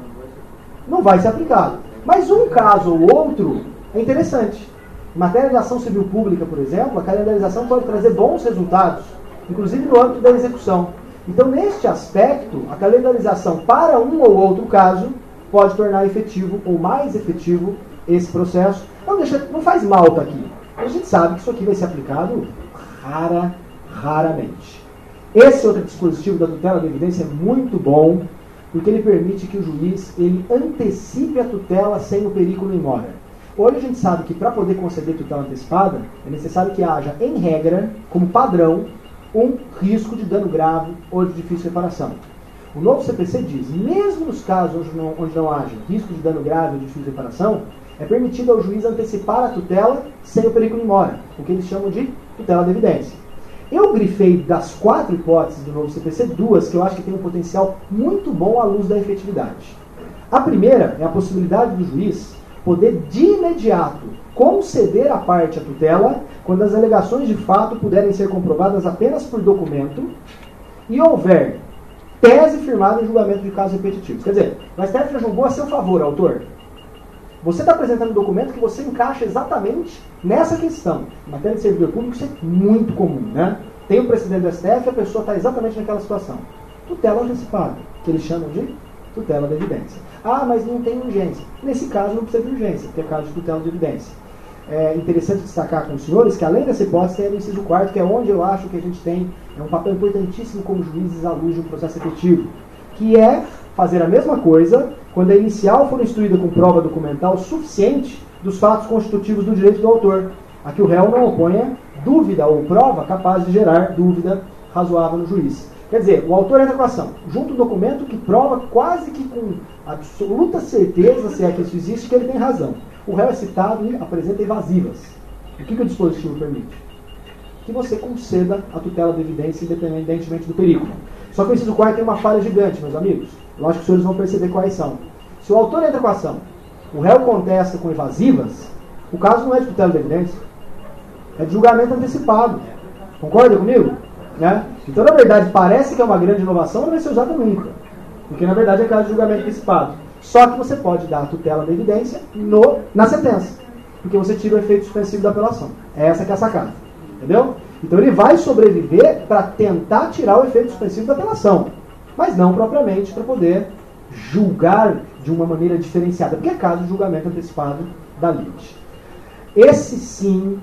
Não vai ser aplicado. Mas um caso ou outro é interessante. Em matéria de ação civil pública, por exemplo, a calendarização pode trazer bons resultados, inclusive no âmbito da execução. Então, neste aspecto, a calendarização para um ou outro caso pode tornar efetivo ou mais efetivo esse processo. Não, deixa, não faz mal estar aqui. A gente sabe que isso aqui vai ser aplicado rara, raramente. Esse outro dispositivo da tutela da evidência é muito bom, porque ele permite que o juiz ele antecipe a tutela sem o perigo in mora. Hoje a gente sabe que para poder conceder tutela antecipada, é necessário que haja, em regra, como padrão, um risco de dano grave ou de difícil reparação. O novo C P C diz, mesmo nos casos onde não, onde não haja risco de dano grave ou de difícil reparação, é permitido ao juiz antecipar a tutela sem o perigo in mora, o que eles chamam de tutela da evidência. Eu grifei das quatro hipóteses do novo C P C, duas que eu acho que tem um potencial muito bom à luz da efetividade. A primeira é a possibilidade do juiz poder de imediato conceder à parte a tutela quando as alegações de fato puderem ser comprovadas apenas por documento e houver tese firmada em julgamento de casos repetitivos. Quer dizer, o S T F já julgou a seu favor, autor. Você está apresentando um documento que você encaixa exatamente nessa questão. Em matéria de servidor público, isso é muito comum, né? Tem um precedente do S T F e a pessoa está exatamente naquela situação. Tutela antecipada, que eles chamam de tutela da evidência. Ah, mas não tem urgência. Nesse caso não precisa de urgência, porque é caso de tutela de evidência. É interessante destacar com os senhores que além dessa hipótese tem o inciso quarto, que é onde eu acho que a gente tem é um papel importantíssimo como juízes à luz de um processo efetivo, que é fazer a mesma coisa quando a inicial for instruída com prova documental suficiente dos fatos constitutivos do direito do autor, a que o réu não oponha dúvida ou prova capaz de gerar dúvida razoável no juiz. Quer dizer, o autor entra com a ação, junto um documento que prova quase que com absoluta certeza, se é que isso existe, que ele tem razão. O réu é citado e apresenta evasivas. O que, que o dispositivo permite? Que você conceda a tutela da evidência independentemente do perigo. Só que o inciso quarto tem uma falha gigante, meus amigos. Lógico que os senhores vão perceber quais são. Se o autor entra com a ação, o réu contesta com evasivas, o caso não é de tutela da evidência, é de julgamento antecipado. Concorda comigo? Né? Então, na verdade, parece que é uma grande inovação, não vai ser usada nunca. Porque, na verdade, é caso de julgamento antecipado. Só que você pode dar a tutela da evidência no, na sentença. Porque você tira o efeito suspensivo da apelação. É essa que é a sacada. Entendeu? Então, ele vai sobreviver para tentar tirar o efeito suspensivo da apelação. Mas não propriamente para poder julgar de uma maneira diferenciada. Porque é caso de julgamento antecipado da lide. Esse, sim,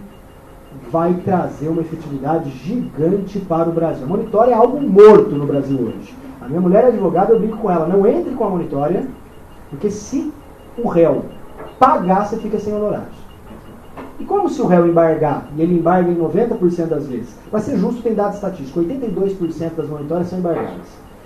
vai trazer uma efetividade gigante para o Brasil. A monitória é algo morto no Brasil hoje. A minha mulher é advogada, eu brinco com ela, não entre com a monitória, porque se o réu pagar, você fica sem honorários. E como se o réu embargar, e ele embarga em noventa por cento das vezes, vai ser justo, tem dado estatístico, oitenta e dois por cento das monitórias são embargadas.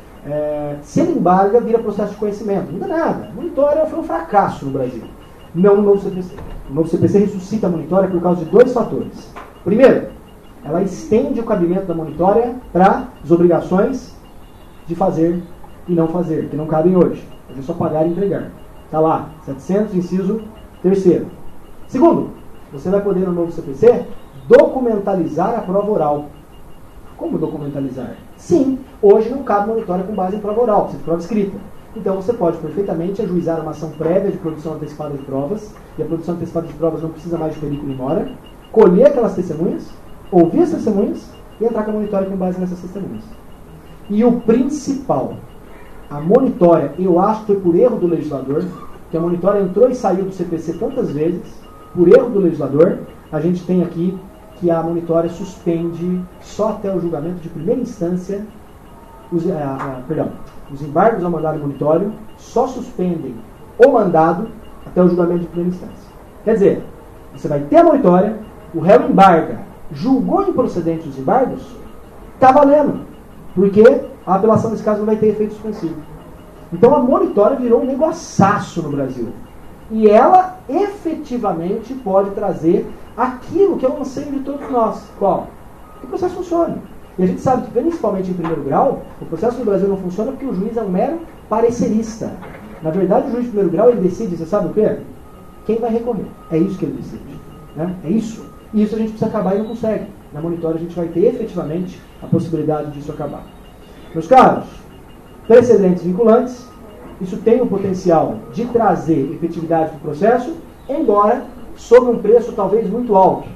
É, se ele embarga, vira processo de conhecimento. Não dá nada. A monitória foi um fracasso no Brasil. Não no novo C P C. O novo C P C ressuscita a monitória por causa de dois fatores. Primeiro, ela estende o cabimento da monitória para as obrigações de fazer e não fazer, que não cabem hoje. Hoje é só pagar e entregar. Está lá, setecentos, inciso terceiro. Segundo, você vai poder no novo C P C documentalizar a prova oral. Como documentalizar? Sim, hoje não cabe monitória com base em prova oral, precisa de prova escrita. Então você pode perfeitamente ajuizar uma ação prévia de produção antecipada de provas, e a produção antecipada de provas não precisa mais de perigo in mora, colher aquelas testemunhas, ouvir as testemunhas e entrar com a monitória com base nessas testemunhas. E o principal, a monitória, eu acho que foi por erro do legislador, que a monitória entrou e saiu do C P C tantas vezes, por erro do legislador, a gente tem aqui que a monitória suspende só até o julgamento de primeira instância, os, ah, ah, perdão, os embargos ao mandado monitório só suspendem o mandado até o julgamento de primeira instância. Quer dizer, você vai ter a monitória, o réu embarga, julgou improcedente os embargos, está valendo. porque a apelação nesse caso não vai ter efeito suspensivo. Então a monitória virou um negociaço no Brasil. E ela efetivamente pode trazer aquilo que é o anseio de todos nós. Qual? Que o processo funcione. E a gente sabe que, principalmente em primeiro grau, o processo no Brasil não funciona porque o juiz é um mero parecerista. Na verdade, o juiz de primeiro grau, ele decide, você sabe o quê? Quem vai recorrer. É isso que ele decide. Né? É isso. E isso a gente precisa acabar e não consegue. Na monitória a gente vai ter efetivamente a possibilidade disso acabar. Meus caros, precedentes vinculantes, isso tem o potencial de trazer efetividade para o processo, embora sob um preço talvez muito alto.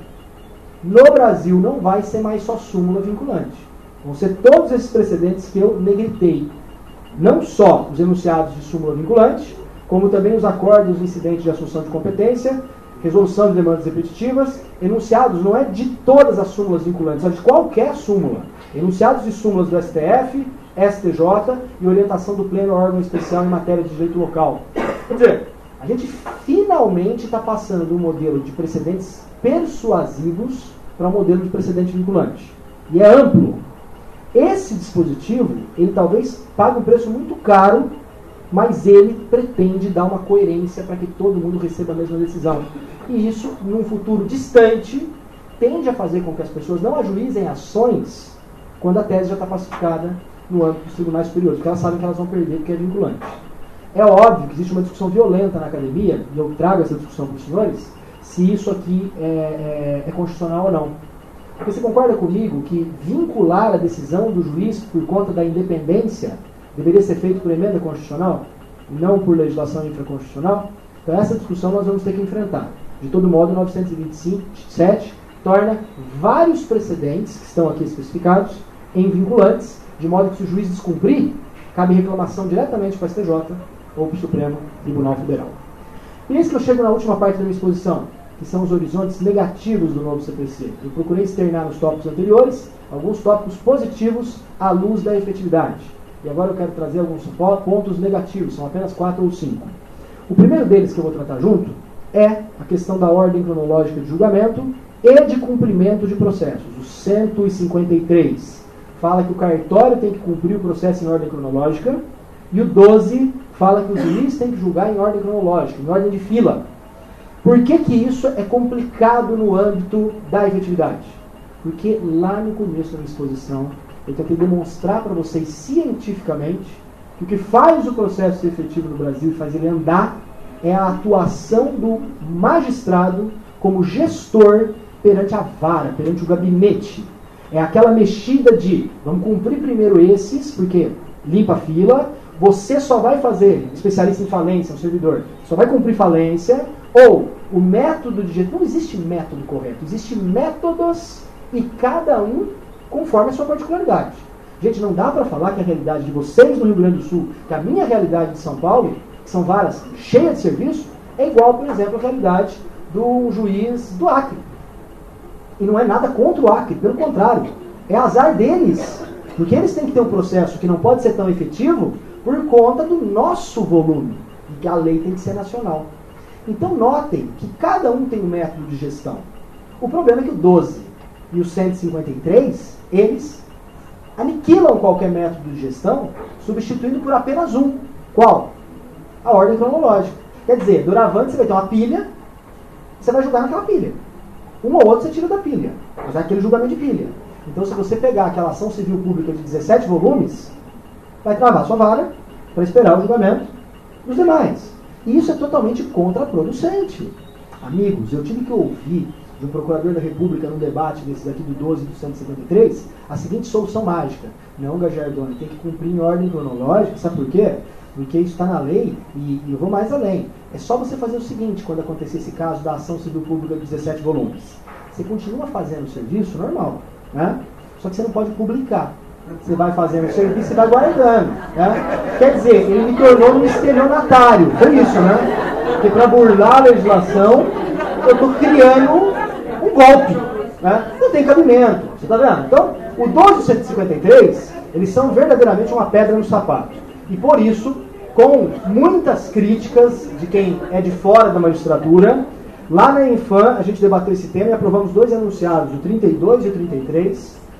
No Brasil não vai ser mais só súmula vinculante. Vão ser todos esses precedentes que eu negritei. Não só os enunciados de súmula vinculante, como também os acordos incidentes de assunção de competência, resolução de demandas repetitivas, enunciados não é de todas as súmulas vinculantes, é de qualquer súmula. Enunciados de súmulas do S T F, S T J e orientação do Pleno órgão especial em matéria de direito local. Quer dizer, a gente finalmente está passando de um modelo de precedentes persuasivos para um modelo de precedente vinculante. E é amplo. Esse dispositivo, ele talvez pague um preço muito caro, mas ele pretende dar uma coerência para que todo mundo receba a mesma decisão. E isso, num futuro distante, tende a fazer com que as pessoas não ajuizem ações quando a tese já está pacificada no âmbito dos tribunais superiores, porque elas sabem que elas vão perder porque é vinculante. É óbvio que existe uma discussão violenta na academia, e eu trago essa discussão para os senhores, se isso aqui é, é, é constitucional ou não. Porque você concorda comigo que vincular a decisão do juiz por conta da independência deveria ser feito por emenda constitucional, e não por legislação infraconstitucional? Então essa discussão nós vamos ter que enfrentar. De todo modo, novecentos e vinte e sete torna vários precedentes, que estão aqui especificados, em vinculantes, de modo que se o juiz descumprir, cabe reclamação diretamente para o S T J ou para o Supremo Tribunal Federal. E eis que eu chego na última parte da minha exposição, que são os horizontes negativos do novo C P C. Eu procurei externar nos tópicos anteriores alguns tópicos positivos à luz da efetividade. E agora eu quero trazer alguns pontos negativos, são apenas quatro ou cinco. O primeiro deles que eu vou tratar junto é a questão da ordem cronológica de julgamento e de cumprimento de processos. O cento e cinquenta e três fala que o cartório tem que cumprir o processo em ordem cronológica, e o doze fala que o juiz tem que julgar em ordem cronológica, em ordem de fila. Por que que isso é complicado no âmbito da efetividade? Porque lá no começo da minha exposição eu tentei demonstrar para vocês cientificamente que o que faz o processo ser efetivo no Brasil e faz ele andar é a atuação do magistrado como gestor perante a vara, perante o gabinete. É aquela mexida de, vamos cumprir primeiro esses, porque limpa a fila, você só vai fazer, especialista em falência, um servidor, só vai cumprir falência, ou o método de gestão, não existe método correto, existe métodos e cada um conforme a sua particularidade. Gente, não dá para falar que a realidade de vocês no Rio Grande do Sul, que a minha realidade de São Paulo, que são varas cheias de serviço, é igual, por exemplo, à realidade do juiz do Acre. E não é nada contra o Acre, pelo contrário, é azar deles, porque eles têm que ter um processo que não pode ser tão efetivo por conta do nosso volume, e que a lei tem que ser nacional. Então notem que cada um tem um método de gestão. O problema é que o doze e o cento e cinquenta e três, eles aniquilam qualquer método de gestão, substituindo por apenas um. Qual? A ordem cronológica. Quer dizer, doravante você vai ter uma pilha, você vai julgar naquela pilha. Um ou outro você tira da pilha, mas é aquele julgamento de pilha. Então se você pegar aquela ação civil pública de dezessete volumes, vai travar sua vara para esperar o julgamento dos demais. E isso é totalmente contraproducente. Amigos, eu tive que ouvir de um procurador da República num debate desses aqui do doze e do cento e cinquenta e três a seguinte solução mágica: não, Gajardoni, tem que cumprir em ordem cronológica. Sabe por quê? Porque isso está na lei, e, e eu vou mais além. É só você fazer o seguinte, quando acontecer esse caso da ação civil pública de dezessete volumes. Você continua fazendo o serviço normal, né? Só que você não pode publicar. Você vai fazendo o serviço e vai guardando, né? Quer dizer, ele me tornou um estelionatário. Foi isso, né? Porque para burlar a legislação, eu estou criando um golpe, né? Não tem cabimento, você está vendo? Então, o doze e o cento e cinquenta e três, eles são verdadeiramente uma pedra no sapato. E por isso, com muitas críticas de quem é de fora da magistratura, lá na Infam a gente debateu esse tema e aprovamos dois enunciados, o trinta e dois e o trinta e três,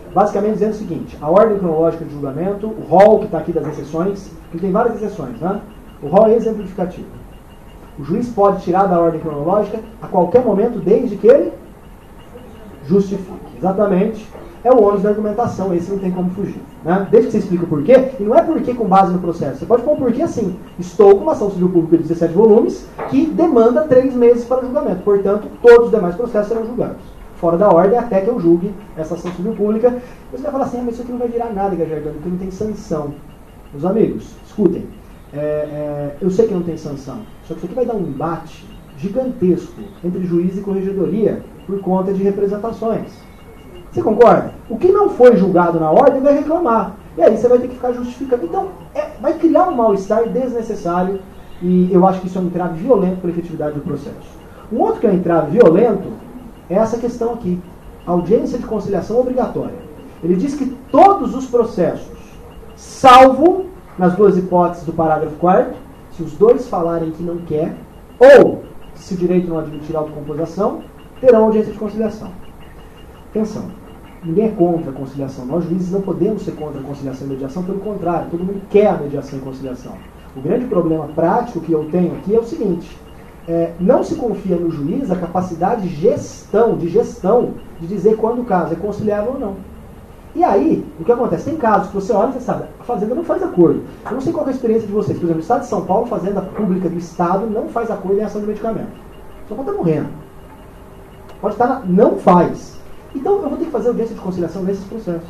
basicamente dizendo o seguinte: a ordem cronológica de julgamento, o rol que está aqui das exceções, que tem várias exceções, né? O rol é exemplificativo. O juiz pode tirar da ordem cronológica a qualquer momento, desde que ele justifique. Exatamente. É o ônus da argumentação, esse não tem como fugir. Né? Desde que você explique o porquê, e não é porquê com base no processo. Você pode pôr um porquê assim: estou com uma ação civil pública de dezessete volumes que demanda três meses para julgamento. Portanto, todos os demais processos serão julgados. Fora da ordem, até que eu julgue essa ação civil pública. Você vai falar assim: ah, mas isso aqui não vai virar nada, Gajardano, porque não tem sanção. Meus amigos, escutem. É, é, eu sei que não tem sanção, só que isso aqui vai dar um embate gigantesco entre juiz e corregedoria por conta de representações. Você concorda? O que não foi julgado na ordem vai reclamar. E aí você vai ter que ficar justificando. Então, é, vai criar um mal-estar desnecessário, e eu acho que isso é um entrave violento para a efetividade do processo. Um outro que é um entrave violento é essa questão aqui: audiência de conciliação obrigatória. Ele diz que todos os processos, salvo nas duas hipóteses do parágrafo quarto, se os dois falarem que não quer, ou se o direito não admitir autocomposição, terão audiência de conciliação. Atenção, ninguém é contra a conciliação. Nós, juízes, não podemos ser contra a conciliação e mediação, pelo contrário, todo mundo quer a mediação e conciliação. O grande problema prático que eu tenho aqui é o seguinte: é, não se confia no juiz a capacidade de gestão, de gestão, de dizer quando o caso é conciliável ou não. E aí, o que acontece? Tem casos que você olha e você sabe, a Fazenda não faz acordo. Eu não sei qual é a experiência de vocês. Por exemplo, no Estado de São Paulo, a Fazenda Pública do Estado não faz acordo em ação de medicamento. Só pode estar morrendo. Pode estar na... não faz. Então, eu vou ter que fazer audiência de conciliação nesses processos.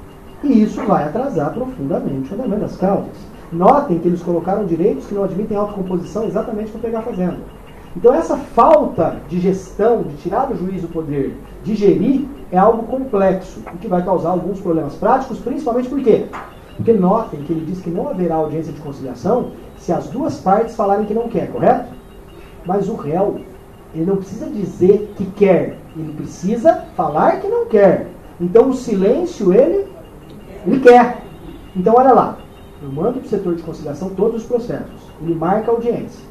E isso vai atrasar profundamente o andamento das causas. Notem que eles colocaram direitos que não admitem autocomposição exatamente para pegar a Fazenda. Então, essa falta de gestão, de tirar do juiz o poder de gerir, é algo complexo e que vai causar alguns problemas práticos, principalmente por quê? Porque notem que ele diz que não haverá audiência de conciliação se as duas partes falarem que não quer, correto? Mas o réu, ele não precisa dizer que quer, ele precisa falar que não quer. Então o silêncio, ele, ele quer. Então olha lá, eu mando para o setor de conciliação todos os processos, ele marca a audiência.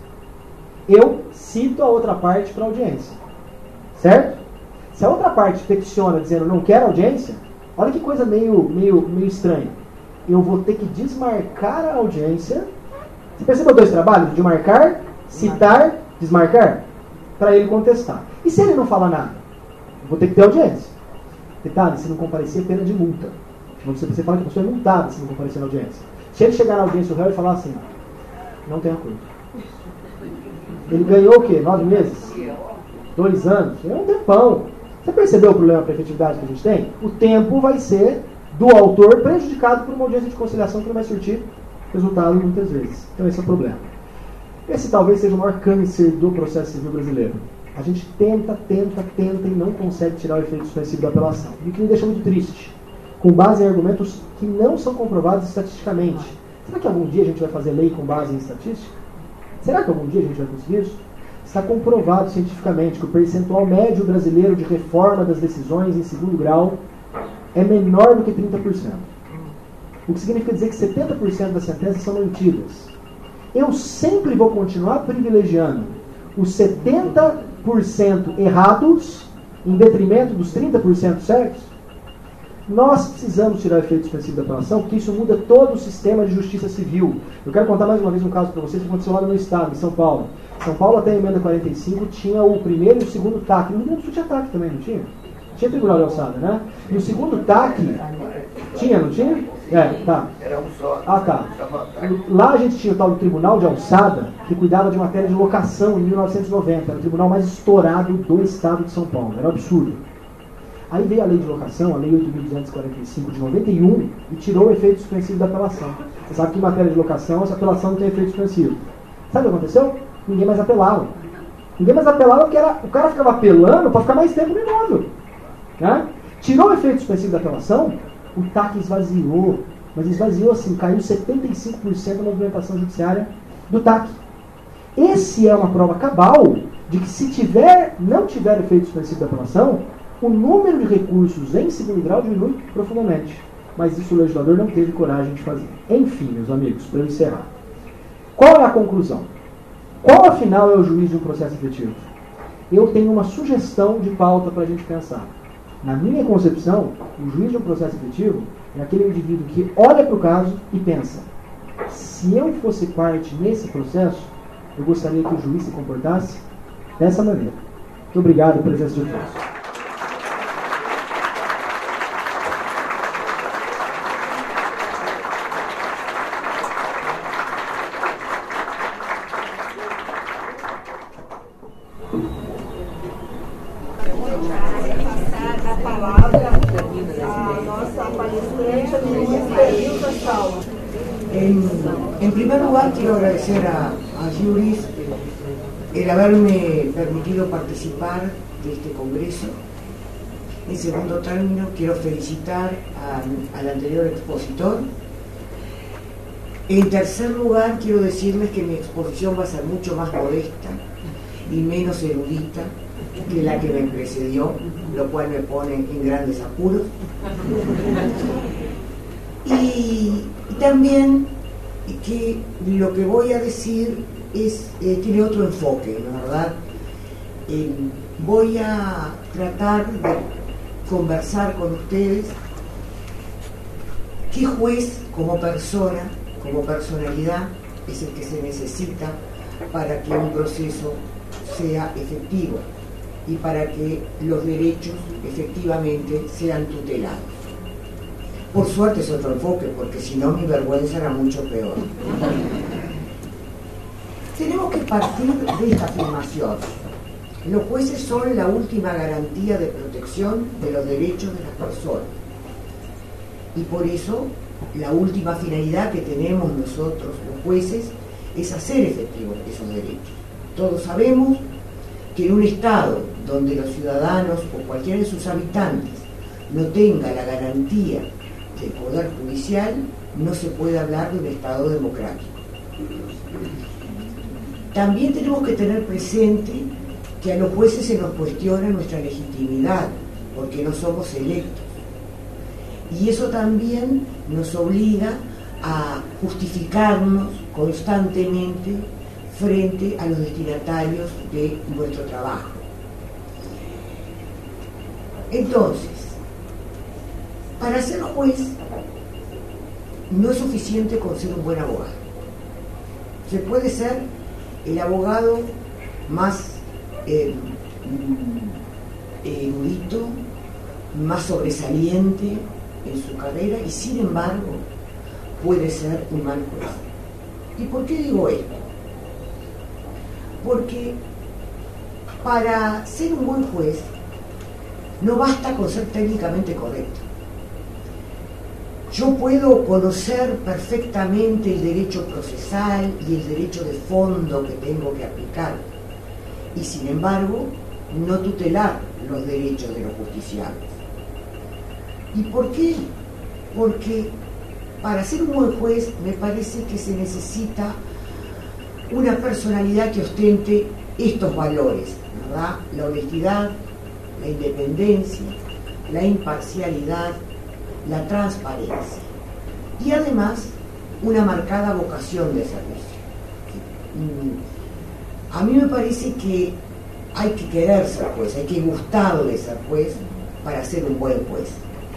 Eu cito a outra parte para audiência. Certo? Se a outra parte peticiona dizendo não quer audiência, olha que coisa meio, meio, meio estranha. Eu vou ter que desmarcar a audiência. Você percebeu dois trabalhos? De marcar, citar, desmarcar? Para ele contestar. E se ele não fala nada? Eu vou ter que ter audiência. Detalhe, se não comparecer, pena de multa. Você, você fala que a pessoa é multada se não comparecer na audiência. Se ele chegar na audiência, o réu, e falar assim: não tem acordo. Ele ganhou o quê? Nove meses? Dois anos? É um tempão. Você percebeu o problema para a efetividade que a gente tem? O tempo vai ser do autor prejudicado por uma audiência de conciliação que não vai surtir resultado muitas vezes. Então esse é o problema. Esse talvez seja o maior câncer do processo civil brasileiro. A gente tenta, tenta, tenta e não consegue tirar o efeito suspensivo da apelação. E o que me deixa muito triste, com base em argumentos que não são comprovados estatisticamente. Será que algum dia a gente vai fazer lei com base em estatística? Será que algum dia a gente vai conseguir isso? Está comprovado cientificamente que o percentual médio brasileiro de reforma das decisões em segundo grau é menor do que trinta por cento. O que significa dizer que setenta por cento das sentenças são mantidas. Eu sempre vou continuar privilegiando os setenta por cento errados em detrimento dos trinta por cento certos. Nós precisamos tirar o efeito suspensivo da apelação, porque isso muda todo o sistema de justiça civil. Eu quero contar mais uma vez um caso para vocês que aconteceu lá no meu estado, em São Paulo. São Paulo, até a emenda quarenta e cinco, tinha o primeiro e o segundo T A C. No Rio Grande do Sul tinha T A C também, não tinha? Tinha tribunal de alçada, né? E o segundo T A C... Tinha, não tinha? É, tá. Era um só. Ah, tá. Lá a gente tinha o tal do tribunal de alçada, que cuidava de matéria de locação em mil novecentos e noventa. Era o tribunal mais estourado do estado de São Paulo. Era um absurdo. Aí veio a lei de locação, a lei oito mil duzentos e quarenta e cinco de noventa e um, e tirou o efeito suspensivo da apelação. Você sabe que em matéria de locação, essa apelação não tem efeito suspensivo. Sabe o que aconteceu? Ninguém mais apelava. Ninguém mais apelava porque era, o cara ficava apelando para ficar mais tempo no imóvel. Né? Tirou o efeito suspensivo da apelação, o T A C esvaziou. Mas esvaziou assim, caiu setenta e cinco por cento da movimentação judiciária do T A C. Esse é uma prova cabal de que se tiver, não tiver efeito suspensivo da apelação, o número de recursos em segundo grau diminui profundamente. Mas isso o legislador não teve coragem de fazer. Enfim, meus amigos, para eu encerrar. Qual é a conclusão? Qual, afinal, é o juiz de um processo efetivo? Eu tenho uma sugestão de pauta para a gente pensar. Na minha concepção, o juiz de um processo efetivo é aquele indivíduo que olha para o caso e pensa: se eu fosse parte nesse processo, eu gostaria que o juiz se comportasse dessa maneira. Muito obrigado pela presença de todos. En, en primer lugar, quiero agradecer a, a Juris el haberme permitido participar de este congreso. En segundo término, quiero felicitar a, al anterior expositor. En tercer lugar, quiero decirles que mi exposición va a ser mucho más modesta y menos erudita que la que me precedió, lo cual me pone en grandes apuros. Y, y también que lo que voy a decir es, eh, tiene otro enfoque, ¿no? ¿Verdad? Eh, voy a tratar de conversar con ustedes qué juez como persona, como personalidad, es el que se necesita para que un proceso sea efectivo y para que los derechos efectivamente sean tutelados. Por suerte es otro enfoque, porque si no mi vergüenza era mucho peor. Tenemos que partir de esta afirmación: los jueces son la última garantía de protección de los derechos de las personas, y por eso la última finalidad que tenemos nosotros los jueces es hacer efectivos esos derechos. Todos sabemos que en un Estado donde los ciudadanos o cualquiera de sus habitantes no tenga la garantía del Poder Judicial, no se puede hablar de un Estado democrático. También tenemos que tener presente que a los jueces se nos cuestiona nuestra legitimidad, porque no somos electos. Y eso también nos obliga a justificarnos constantemente frente a los destinatarios de nuestro trabajo. Entonces, para ser juez no es suficiente con ser un buen abogado. Se puede ser el abogado más eh, erudito, más sobresaliente en su carrera, y sin embargo puede ser un mal juez. ¿Y por qué digo esto? Porque para ser un buen juez no basta con ser técnicamente correcto. Yo puedo conocer perfectamente el derecho procesal y el derecho de fondo que tengo que aplicar, y sin embargo no tutelar los derechos de los justiciables. ¿Y por qué? Porque para ser un buen juez me parece que se necesita una personalidad que ostente estos valores, ¿verdad? La honestidad, la independencia, la imparcialidad, la transparencia, y además una marcada vocación de servicio. A mí me parece que hay que querer ser juez, hay que gustarle ser juez para ser un buen juez.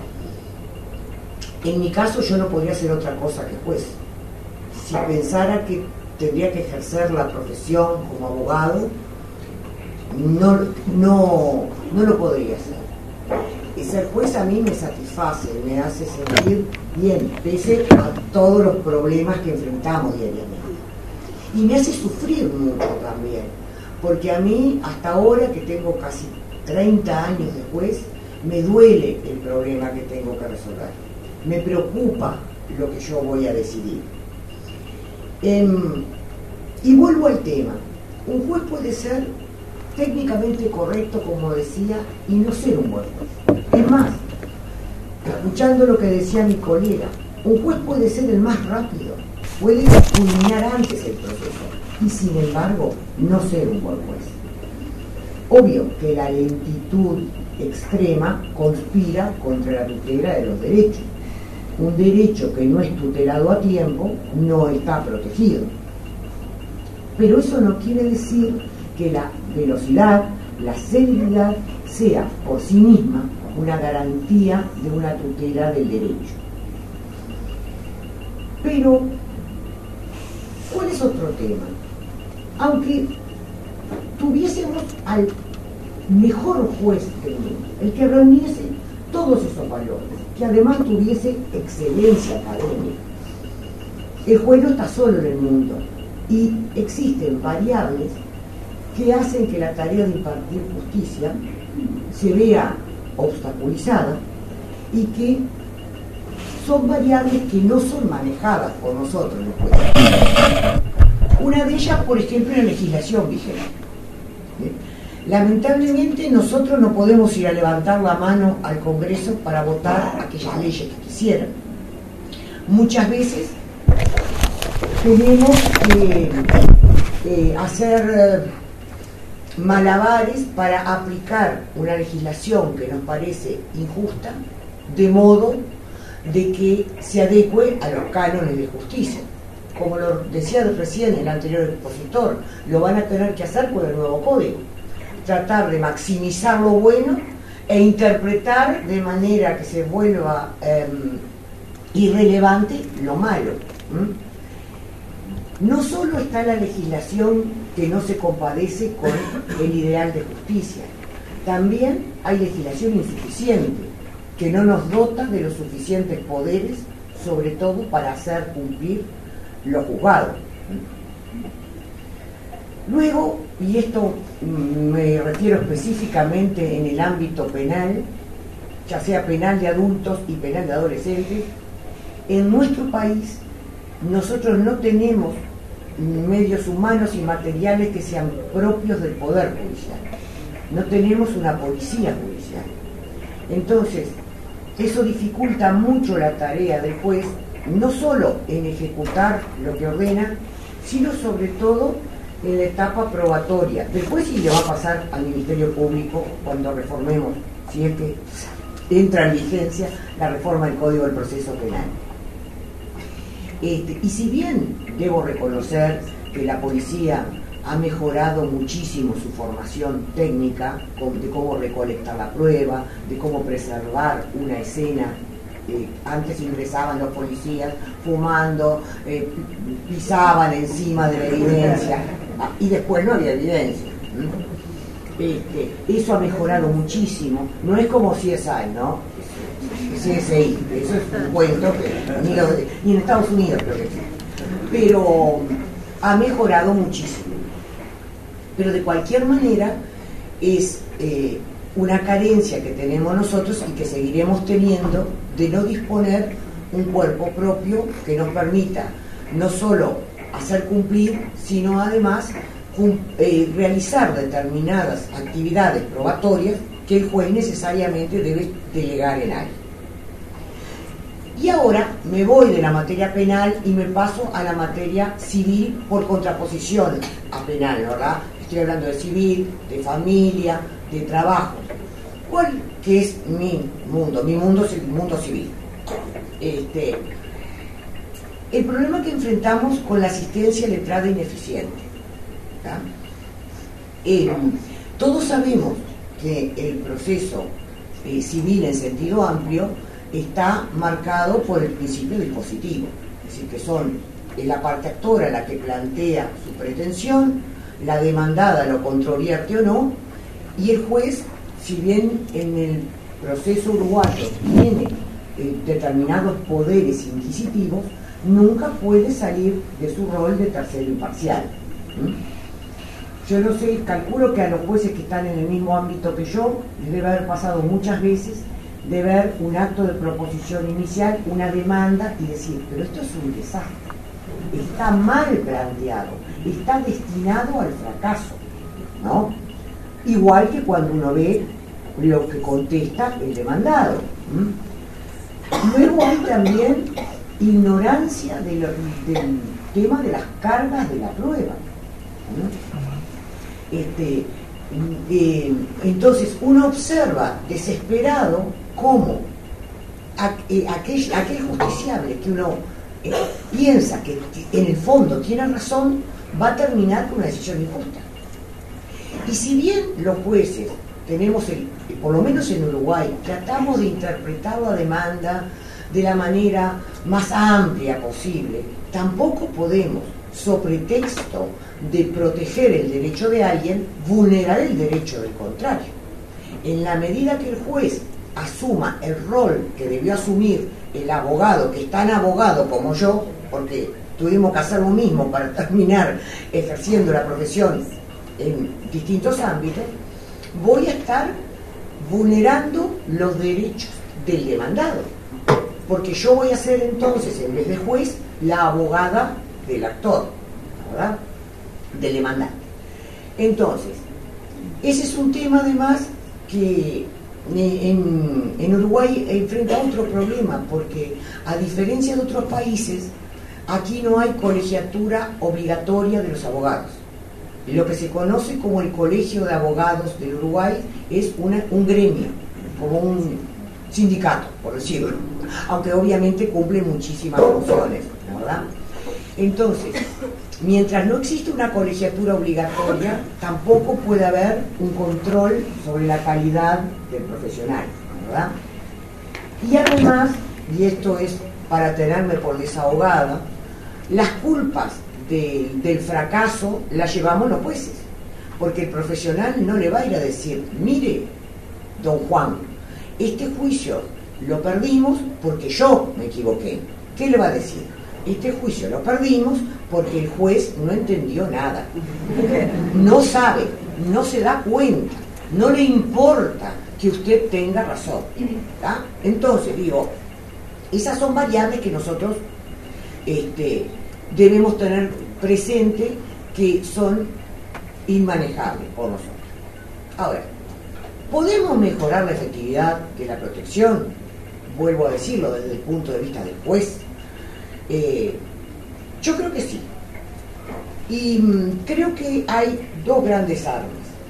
En mi caso yo no podría ser otra cosa que juez. Si pensara que tendría que ejercer la profesión como abogado, no, no, no lo podría hacer. Y ser juez a mí me satisface, me hace sentir bien, pese a todos los problemas que enfrentamos diariamente. Y me hace sufrir mucho también, porque a mí, hasta ahora que tengo casi treinta años de juez, me duele el problema que tengo que resolver. Me preocupa lo que yo voy a decidir. Eh, y vuelvo al tema. Un juez puede ser técnicamente correcto, como decía, y no ser un buen juez. Es más, escuchando lo que decía mi colega, un juez puede ser el más rápido, puede culminar antes el proceso, y sin embargo no ser un buen juez. Obvio que la lentitud extrema conspira contra la tutela de los derechos. Un derecho que no es tutelado a tiempo no está protegido. Pero eso no quiere decir que la velocidad, la celeridad sea por sí misma una garantía de una tutela del derecho. Pero, ¿cuál es otro tema? Aunque tuviésemos al mejor juez del mundo, el que reuniese todos esos valores, que además tuviese excelencia académica, el juez no está solo en el mundo y existen variables que hacen que la tarea de impartir justicia se vea obstaculizada y que son variables que no son manejadas por nosotros los jueces. Una de ellas, por ejemplo, es la legislación vigente. Lamentablemente nosotros no podemos ir a levantar la mano al Congreso para votar aquellas leyes que quisieran. Muchas veces tenemos que eh, hacer eh, malabares para aplicar una legislación que nos parece injusta, de modo de que se adecue a los cánones de justicia. Como lo decía recién el anterior expositor, lo van a tener que hacer con el nuevo código. Tratar de maximizar lo bueno e interpretar de manera que se vuelva eh, irrelevante lo malo. ¿Mm? No solo está la legislación que no se compadece con el ideal de justicia, también hay legislación insuficiente que no nos dota de los suficientes poderes, sobre todo para hacer cumplir lo juzgado. Luego, y esto me refiero específicamente en el ámbito penal, ya sea penal de adultos y penal de adolescentes, en nuestro país nosotros no tenemos medios humanos y materiales que sean propios del Poder Judicial. No tenemos una policía judicial. Entonces, eso dificulta mucho la tarea del juez, no solo en ejecutar lo que ordena, sino sobre todo en la etapa probatoria. Después sí le va a pasar al Ministerio Público cuando reformemos, si es que entra en vigencia la reforma del Código del Proceso Penal. Este, y si bien debo reconocer que la policía ha mejorado muchísimo su formación técnica de cómo recolectar la prueba, de cómo preservar una escena. Eh, antes ingresaban los policías fumando, eh, pisaban encima de la evidencia y después no había evidencia. Este, eso ha mejorado muchísimo. No es como C S I, ¿no? C S I, eso es un cuento que ni, lo, ni en Estados Unidos creo que sí. Pero ha mejorado muchísimo. Pero de cualquier manera es eh, una carencia que tenemos nosotros y que seguiremos teniendo de no disponer un cuerpo propio que nos permita no solo hacer cumplir, sino además eh, realizar determinadas actividades probatorias que el juez necesariamente debe delegar en alguien. Y ahora me voy de la materia penal y me paso a la materia civil por contraposición a penal, ¿verdad? Estoy hablando de civil, de familia, de trabajo. ¿Cuál que es mi mundo? Mi mundo es el mundo civil. Este, el problema que enfrentamos con la asistencia letrada ineficiente. Eh, todos sabemos que el proceso eh, civil en sentido amplio está marcado por el principio dispositivo, es decir, que son es la parte actora la que plantea su pretensión, la demandada lo controvierte o no, y el juez, si bien en el proceso uruguayo tiene eh, determinados poderes inquisitivos, nunca puede salir de su rol de tercero imparcial. ¿Mm? Yo no sé, calculo que a los jueces que están en el mismo ámbito que yo, les debe haber pasado muchas veces de ver un acto de proposición inicial, una demanda y decir, pero esto es un desastre, está mal planteado, está destinado al fracaso, ¿no? Igual que cuando uno ve lo que contesta el demandado. ¿Mm? Luego hay también ignorancia de lo, del tema de las cargas de la prueba. ¿Mm? Este, eh, entonces uno observa desesperado cómo aquel, aquel justiciable que uno eh, piensa que en el fondo tiene razón va a terminar con una decisión injusta. Y si bien los jueces tenemos, el, por lo menos en Uruguay, tratamos de interpretar la demanda de la manera más amplia posible. Tampoco podemos, sobre pretexto de proteger el derecho de alguien, vulnerar el derecho del contrario. En la medida que el juez asuma el rol que debió asumir el abogado, que es tan abogado como yo, porque tuvimos que hacer lo mismo para terminar ejerciendo la profesión en distintos ámbitos, voy a estar vulnerando los derechos del demandado, porque yo voy a ser entonces, en vez de juez, la abogada del actor, ¿verdad?, del demandante. Entonces, ese es un tema además que en, en Uruguay enfrenta otro problema, porque a diferencia de otros países, aquí no hay colegiatura obligatoria de los abogados. Lo que se conoce como el Colegio de Abogados del Uruguay es una, un gremio, como un sindicato, por decirlo, aunque obviamente cumple muchísimas funciones, ¿verdad? Entonces, mientras no existe una colegiatura obligatoria, tampoco puede haber un control sobre la calidad del profesional, ¿verdad? Y además, y esto es para tenerme por desahogada, las culpas de, del fracaso las llevamos los jueces, porque el profesional no le va a ir a decir, mire, don Juan, este juicio lo perdimos porque yo me equivoqué. ¿Qué le va a decir? Este juicio lo perdimos porque el juez no entendió nada, no sabe, no se da cuenta, no le importa que usted tenga razón, ¿tá? Entonces, digo, esas son variables que nosotros este, debemos tener presente, que son inmanejables por nosotros. Ahora, ¿podemos mejorar la efectividad de la protección? Vuelvo a decirlo desde el punto de vista del juez. Eh, yo creo que sí. Y mmm, creo que hay dos grandes armas,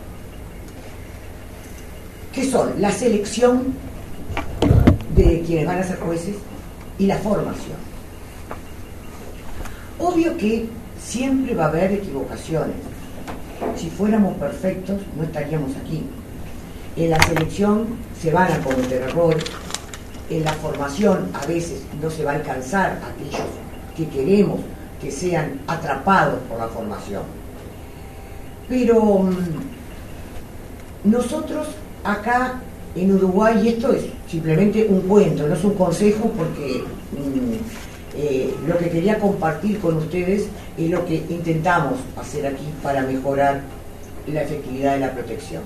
que son la selección de quienes van a ser jueces y la formación. Obvio que siempre va a haber equivocaciones. Si fuéramos perfectos, no estaríamos aquí. En la selección se van a cometer errores. En la formación a veces no se va a alcanzar a aquellos que queremos que sean atrapados por la formación. Pero mmm, nosotros acá en Uruguay, y esto es simplemente un cuento, no es un consejo, porque mmm, eh, lo que quería compartir con ustedes es lo que intentamos hacer aquí para mejorar la efectividad de la protección.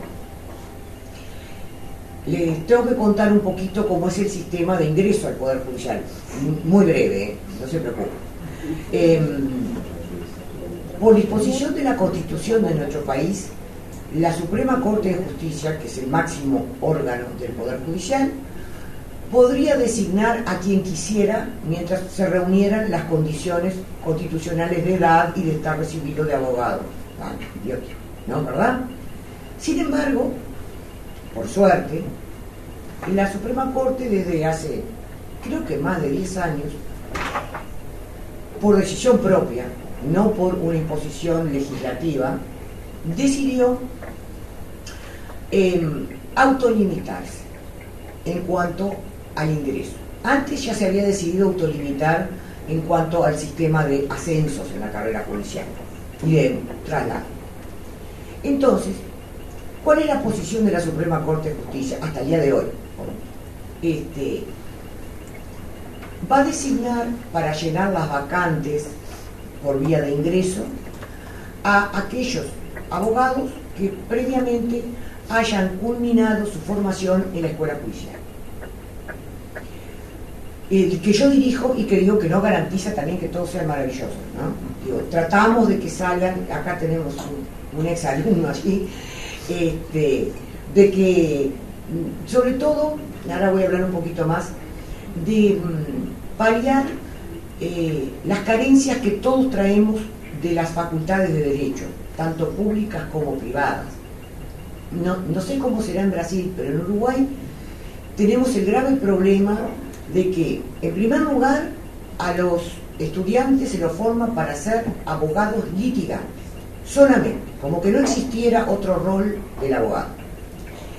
Les tengo que contar un poquito cómo es el sistema de ingreso al Poder Judicial. Muy breve, ¿eh? No se preocupen. Eh, por disposición de la Constitución de nuestro país, la Suprema Corte de Justicia, que es el máximo órgano del Poder Judicial, podría designar a quien quisiera mientras se reunieran las condiciones constitucionales de edad y de estar recibido de abogado. Ah, ¿no? ¿Verdad? Sin embargo, por suerte, la Suprema Corte desde hace, creo que más de diez años, por decisión propia, no por una imposición legislativa, decidió eh, autolimitarse en cuanto al ingreso. Antes ya se había decidido autolimitar en cuanto al sistema de ascensos en la carrera judicial y de traslado. Entonces, ¿cuál es la posición de la Suprema Corte de Justicia hasta el día de hoy? Este, va a designar para llenar las vacantes por vía de ingreso a aquellos abogados que previamente hayan culminado su formación en la escuela judicial. Eh, que yo dirijo y que digo que no garantiza también que todo sea maravilloso, ¿no? Digo, tratamos de que salgan, acá tenemos un, un ex alumno allí, Este, de que, sobre todo, ahora voy a hablar un poquito más, de um, paliar eh, las carencias que todos traemos de las facultades de derecho, tanto públicas como privadas. No, no sé cómo será en Brasil, pero en Uruguay tenemos el grave problema de que, en primer lugar, a los estudiantes se los forma para ser abogados litigantes, solamente, como que no existiera otro rol del abogado.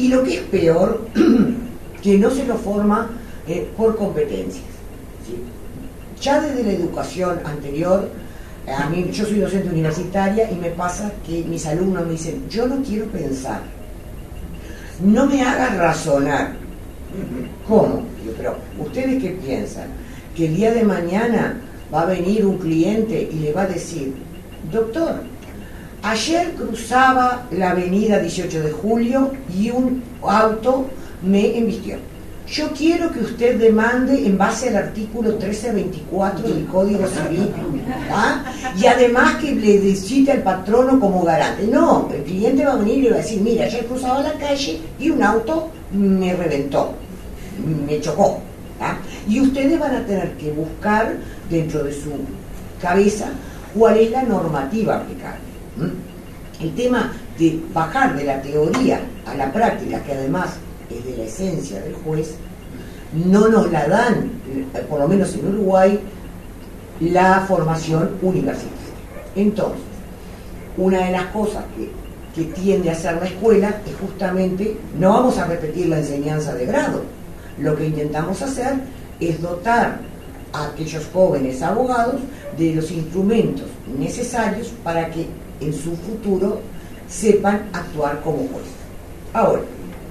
Y lo que es peor, que no se lo forma eh, por competencias, ¿sí? Ya desde la educación anterior, a mí, yo soy docente universitaria y me pasa que mis alumnos me dicen, yo no quiero pensar, no me hagas razonar. ¿Cómo? Yo, pero ¿ustedes qué piensan? Que el día de mañana va a venir un cliente y le va a decir, doctor, ayer cruzaba la avenida dieciocho de julio y un auto me embistió. Yo quiero que usted demande en base al artículo trece veinticuatro del Código Civil, ¿ah? Y además que le cite al patrono como garante. No, el cliente va a venir y le va a decir, mira, ayer cruzaba la calle y un auto me reventó, me chocó, ¿ah? Y ustedes van a tener que buscar dentro de su cabeza cuál es la normativa aplicable. ¿Mm? El tema de bajar de la teoría a la práctica, que además es de la esencia del juez, no nos la dan, por lo menos en Uruguay, la formación universitaria. Entonces, una de las cosas que, que tiende a hacer la escuela es justamente, no vamos a repetir la enseñanza de grado, lo que intentamos hacer es dotar a aquellos jóvenes abogados de los instrumentos necesarios para que en su futuro sepan actuar como juez. Ahora,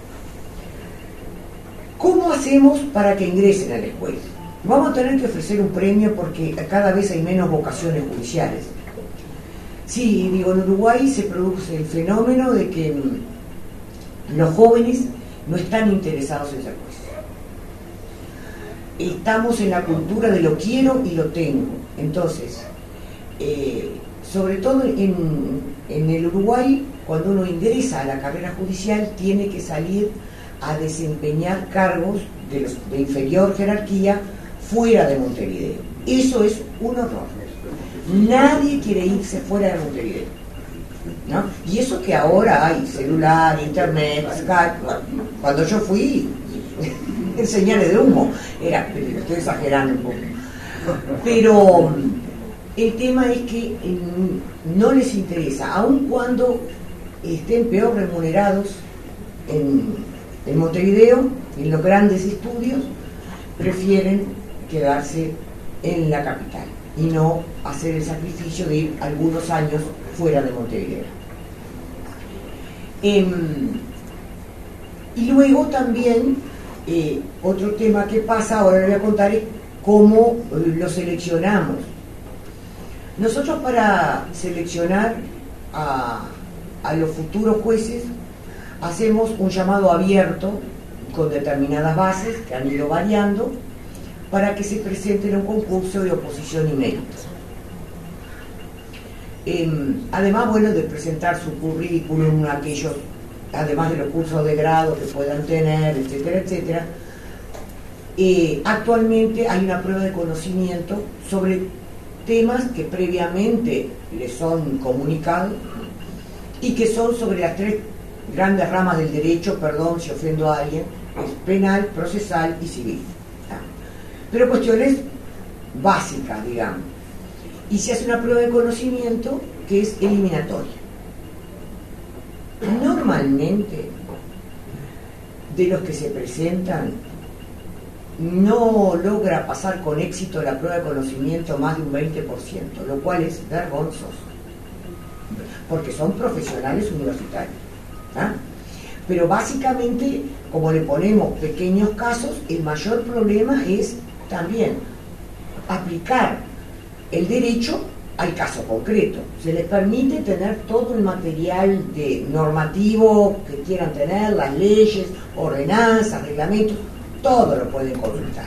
¿cómo hacemos para que ingresen a la escuela? Vamos a tener que ofrecer un premio porque cada vez hay menos vocaciones judiciales. Sí, digo, en Uruguay se produce el fenómeno de que los jóvenes no están interesados en ser jueces. Estamos en la cultura de lo quiero y lo tengo. Entonces, eh, sobre todo en, en el Uruguay, cuando uno ingresa a la carrera judicial, tiene que salir a desempeñar cargos de, los, de inferior jerarquía fuera de Montevideo. Eso es un horror. Nadie quiere irse fuera de Montevideo, ¿no? Y eso que ahora hay celular, internet, Skype. Cuando yo fui, en señales de humo, era, estoy exagerando un poco. Pero el tema es que no les interesa, aun cuando estén peor remunerados en En Montevideo, en los grandes estudios, prefieren quedarse en la capital y no hacer el sacrificio de ir algunos años fuera de Montevideo. Eh, y luego también, eh, otro tema que pasa, ahora les voy a contar, es cómo lo seleccionamos. Nosotros, para seleccionar a, a los futuros jueces, hacemos un llamado abierto con determinadas bases que han ido variando para que se presenten a un concurso de oposición y mérito. Eh, además, bueno, de presentar su currículum, aquellos, además de los cursos de grado que puedan tener, etcétera, etcétera. Eh, actualmente hay una prueba de conocimiento sobre temas que previamente les son comunicados y que son sobre las tres grandes ramas del derecho, perdón si ofendo a alguien, es penal, procesal y civil. Pero cuestiones básicas, digamos. Y se hace una prueba de conocimiento que es eliminatoria. Normalmente, de los que se presentan, no logra pasar con éxito la prueba de conocimiento más de un veinte por ciento, lo cual es vergonzoso, porque son profesionales universitarios. ¿Ah? Pero básicamente, como le ponemos pequeños casos, el mayor problema es también aplicar el derecho al caso concreto. Se les permite tener todo el material de normativo que quieran tener, las leyes, ordenanzas, reglamentos, todo lo pueden consultar.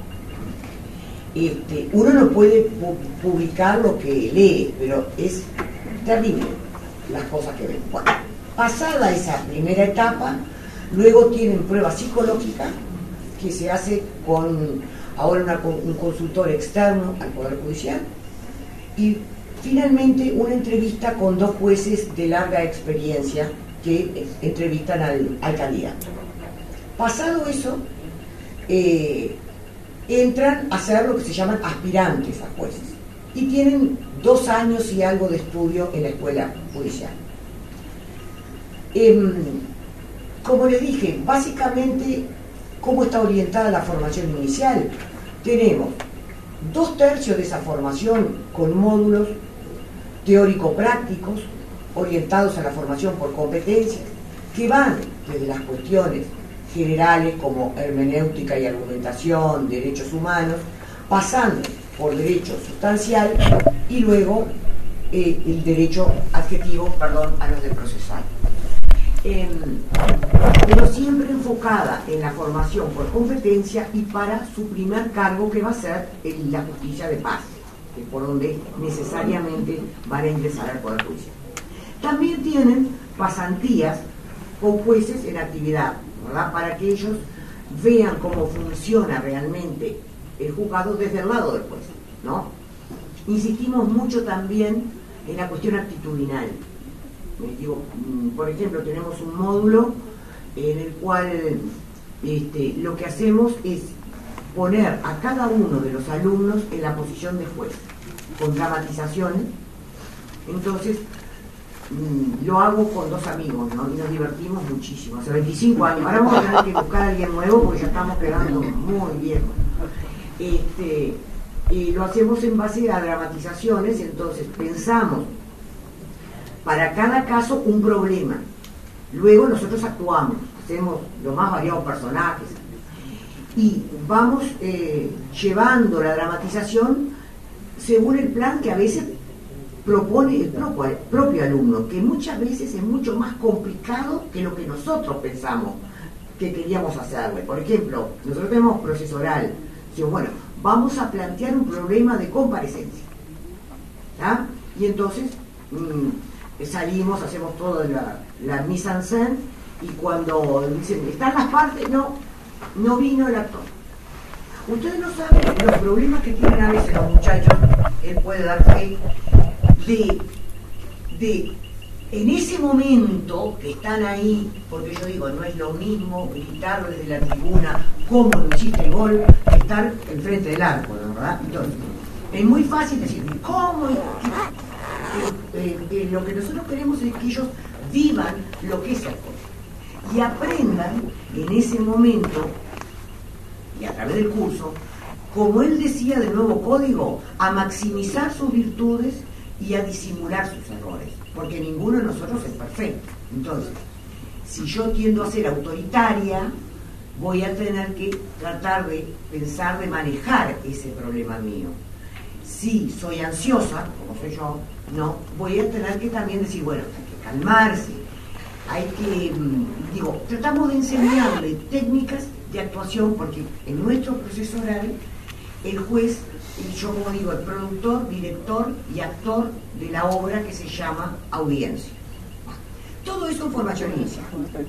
Este, uno no puede pu- publicar lo que lee, pero es terrible las cosas que ven. Bueno, pasada esa primera etapa, luego tienen prueba psicológica que se hace con ahora una, un consultor externo al Poder Judicial y finalmente una entrevista con dos jueces de larga experiencia que entrevistan al, al candidato. Pasado eso, eh, entran a ser lo que se llaman aspirantes a jueces y tienen dos años y algo de estudio en la escuela judicial. Eh, como les dije, básicamente, ¿cómo está orientada la formación inicial? Tenemos dos tercios de esa formación con módulos teórico-prácticos orientados a la formación por competencias, que van desde las cuestiones generales como hermenéutica y argumentación, derechos humanos, pasando por derecho sustancial y luego eh, el derecho adjetivo, perdón, a los de procesal. Eh, pero siempre enfocada en la formación por competencia y para su primer cargo, que va a ser el, la justicia de paz, que es por donde necesariamente van a ingresar al Poder Judicial. También tienen pasantías con jueces en actividad, ¿verdad?, para que ellos vean cómo funciona realmente el juzgado desde el lado del juez, ¿no? Insistimos mucho también en la cuestión actitudinal. Digo, por ejemplo, tenemos un módulo en el cual este, lo que hacemos es poner a cada uno de los alumnos en la posición de juez, con dramatizaciones. Entonces, lo hago con dos amigos, ¿no? Y nos divertimos muchísimo, hace veinticinco años. Ahora vamos a tener que buscar a alguien nuevo porque ya estamos quedando muy viejos. Este, y lo hacemos en base a dramatizaciones. Entonces pensamos para cada caso un problema, luego nosotros actuamos, hacemos los más variados personajes y vamos eh, llevando la dramatización según el plan que a veces propone el propio, propio alumno, que muchas veces es mucho más complicado que lo que nosotros pensamos que queríamos hacerle. Por ejemplo, nosotros tenemos proceso oral. Decimos, bueno, vamos a plantear un problema de comparecencia, ¿tá? Y entonces mmm, salimos, hacemos toda la, la mise en scène, y cuando dicen, ¿están las partes? No, no vino el actor. Ustedes no saben los problemas que tienen a veces los muchachos, él puede dar fe, de, de en ese momento que están ahí, porque yo digo, no es lo mismo gritar desde la tribuna cómo no hiciste el gol, que estar enfrente del arco, ¿no? ¿Verdad? Entonces, es muy fácil decir, ¿cómo? Eh, eh, eh, lo que nosotros queremos es que ellos vivan lo que es el gol y aprendan en ese momento y a través del curso, como él decía del nuevo código, a maximizar sus virtudes y a disimular sus errores, porque ninguno de nosotros es perfecto. Entonces, si yo tiendo a ser autoritaria, voy a tener que tratar de pensar de manejar ese problema mío. Si soy ansiosa, como soy yo, no, voy a tener que también decir, bueno, hay que calmarse, hay que, digo, tratamos de enseñarle técnicas de actuación, porque en nuestro proceso oral el juez, yo como digo, el productor, director y actor de la obra que se llama audiencia. Todo eso en formación inicial.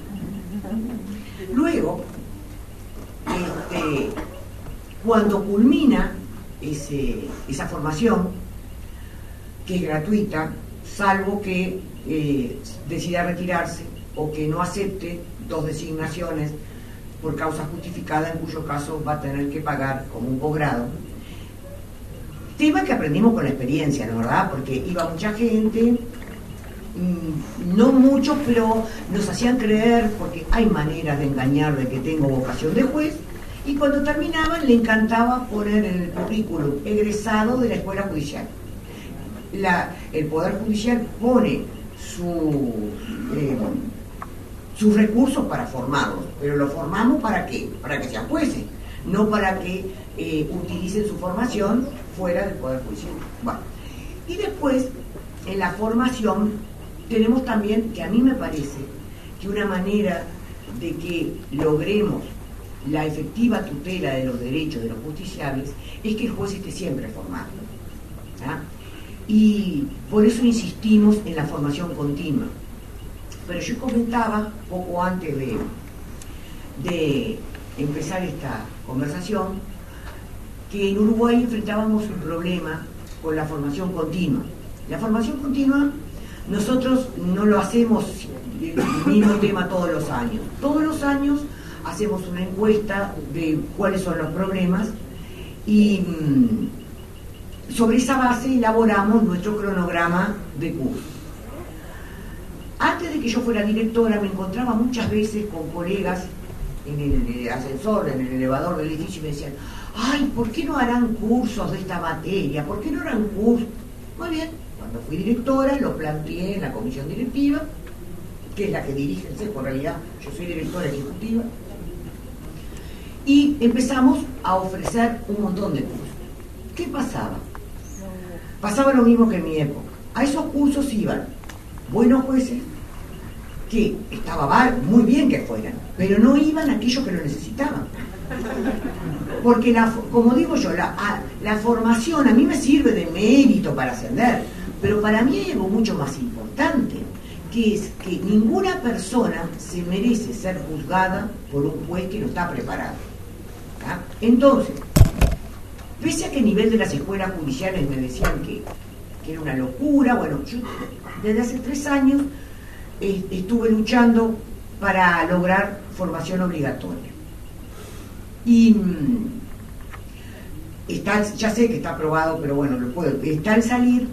Luego, este, cuando culmina ese, esa formación, que es gratuita, salvo que eh, decida retirarse o que no acepte dos designaciones por causa justificada, en cuyo caso va a tener que pagar como un posgrado. Tema que aprendimos con la experiencia, ¿no, verdad? Porque iba mucha gente, mmm, no muchos, pero nos hacían creer, porque hay maneras de engañar de que tengo vocación de juez, y cuando terminaban le encantaba poner en el currículum egresado de la escuela judicial. La, el Poder Judicial pone su... Eh, sus recursos para formarlos, pero los formamos ¿para qué? Para que sean jueces, no para que eh, utilicen su formación fuera del Poder Judicial. Bueno, y después, en la formación, tenemos también, que a mí me parece, que una manera de que logremos la efectiva tutela de los derechos de los justiciables es que el juez esté siempre formado, ¿tá? Y por eso insistimos en la formación continua. Pero yo comentaba poco antes de, de empezar esta conversación que en Uruguay enfrentábamos un problema con la formación continua. La formación continua nosotros no lo hacemos el mismo tema todos los años. Todos los años hacemos una encuesta de cuáles son los problemas y mmm, sobre esa base elaboramos nuestro cronograma de curso. Antes de de que yo fuera directora, me encontraba muchas veces con colegas en el ascensor, en el elevador del edificio, y me decían, ay, ¿por qué no harán cursos de esta materia? ¿Por qué no harán cursos? Muy bien, cuando fui directora lo planteé en la comisión directiva, que es la que dirige el CESPO, en realidad yo soy directora ejecutiva, y empezamos a ofrecer un montón de cursos. ¿Qué pasaba? Pasaba lo mismo que en mi época. A esos cursos iban buenos jueces, que estaba mal, muy bien que fueran, pero no iban aquellos que lo necesitaban. Porque, la, como digo yo, la, a, la formación a mí me sirve de mérito para ascender, pero para mí hay algo mucho más importante, que es que ninguna persona se merece ser juzgada por un juez que no está preparado. ¿Ah? Entonces, pese a que a nivel de las escuelas judiciales me decían que, que era una locura, bueno, yo desde hace tres años eh, estuve luchando para lograr formación obligatoria. Y mmm, está, ya sé que está aprobado, pero bueno, lo puedo, está al salir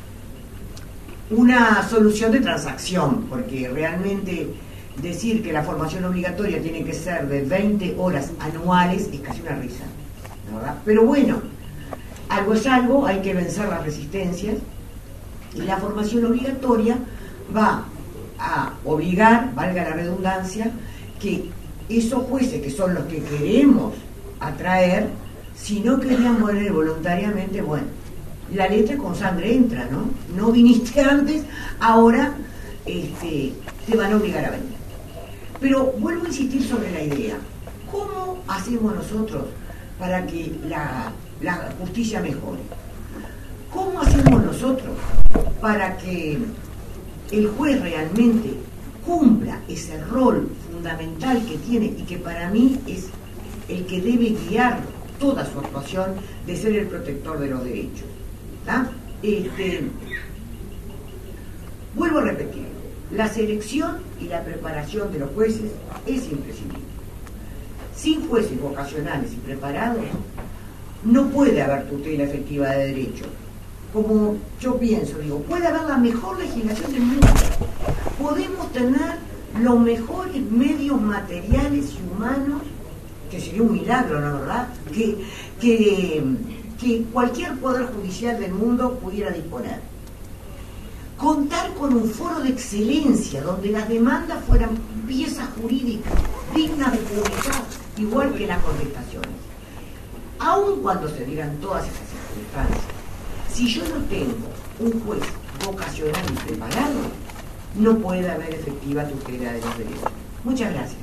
una solución de transacción, porque realmente decir que la formación obligatoria tiene que ser de veinte horas anuales es casi una risa, ¿verdad? Pero bueno, algo es algo, hay que vencer las resistencias, y la formación obligatoria va a obligar, valga la redundancia, que esos jueces que son los que queremos atraer, si no querían volver voluntariamente, bueno, la letra con sangre entra, ¿no? No viniste antes, ahora este, te van a obligar a venir. Pero vuelvo a insistir sobre la idea. ¿Cómo hacemos nosotros para que la, la justicia mejore? ¿Cómo hacemos nosotros para que el juez realmente cumpla ese rol fundamental que tiene y que para mí es el que debe guiar toda su actuación, de ser el protector de los derechos? ¿Ah? Este, vuelvo a repetir, la selección y la preparación de los jueces es imprescindible. Sin jueces vocacionales y preparados no puede haber tutela efectiva de derechos. Como yo pienso, digo, puede haber la mejor legislación del mundo, podemos tener los mejores medios materiales y humanos, que sería un milagro, ¿no, verdad?, que, que, que cualquier poder judicial del mundo pudiera disponer. Contar con un foro de excelencia donde las demandas fueran piezas jurídicas dignas de publicar, igual que las contestaciones. Aun cuando se dieran todas esas circunstancias, si yo no tengo un juez vocacional y preparado, no puede haber efectiva tutela de los derechos. Muchas gracias.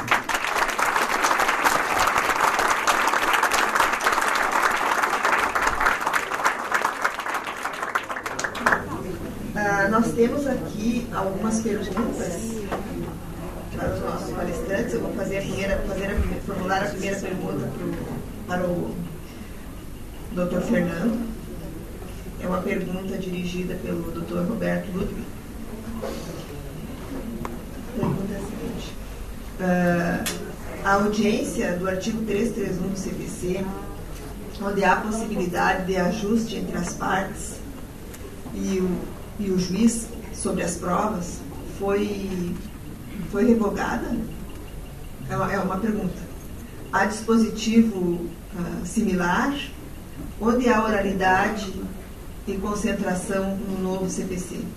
Uh, nós temos aqui algumas perguntas para os nossos palestrantes. Eu vou fazer a primeira, fazer a primeira, formular a primeira pergunta pro, para o doutor Fernando. É uma pergunta dirigida pelo doutor Roberto Ludwig. A pergunta é a seguinte: uh, a audiência do artigo trezentos e trinta e um do C P C, onde há possibilidade de ajuste entre as partes e o, e o juiz sobre as provas, foi, foi revogada? É uma, é uma pergunta. Há dispositivo uh, similar, onde há oralidade e concentração no novo C P C?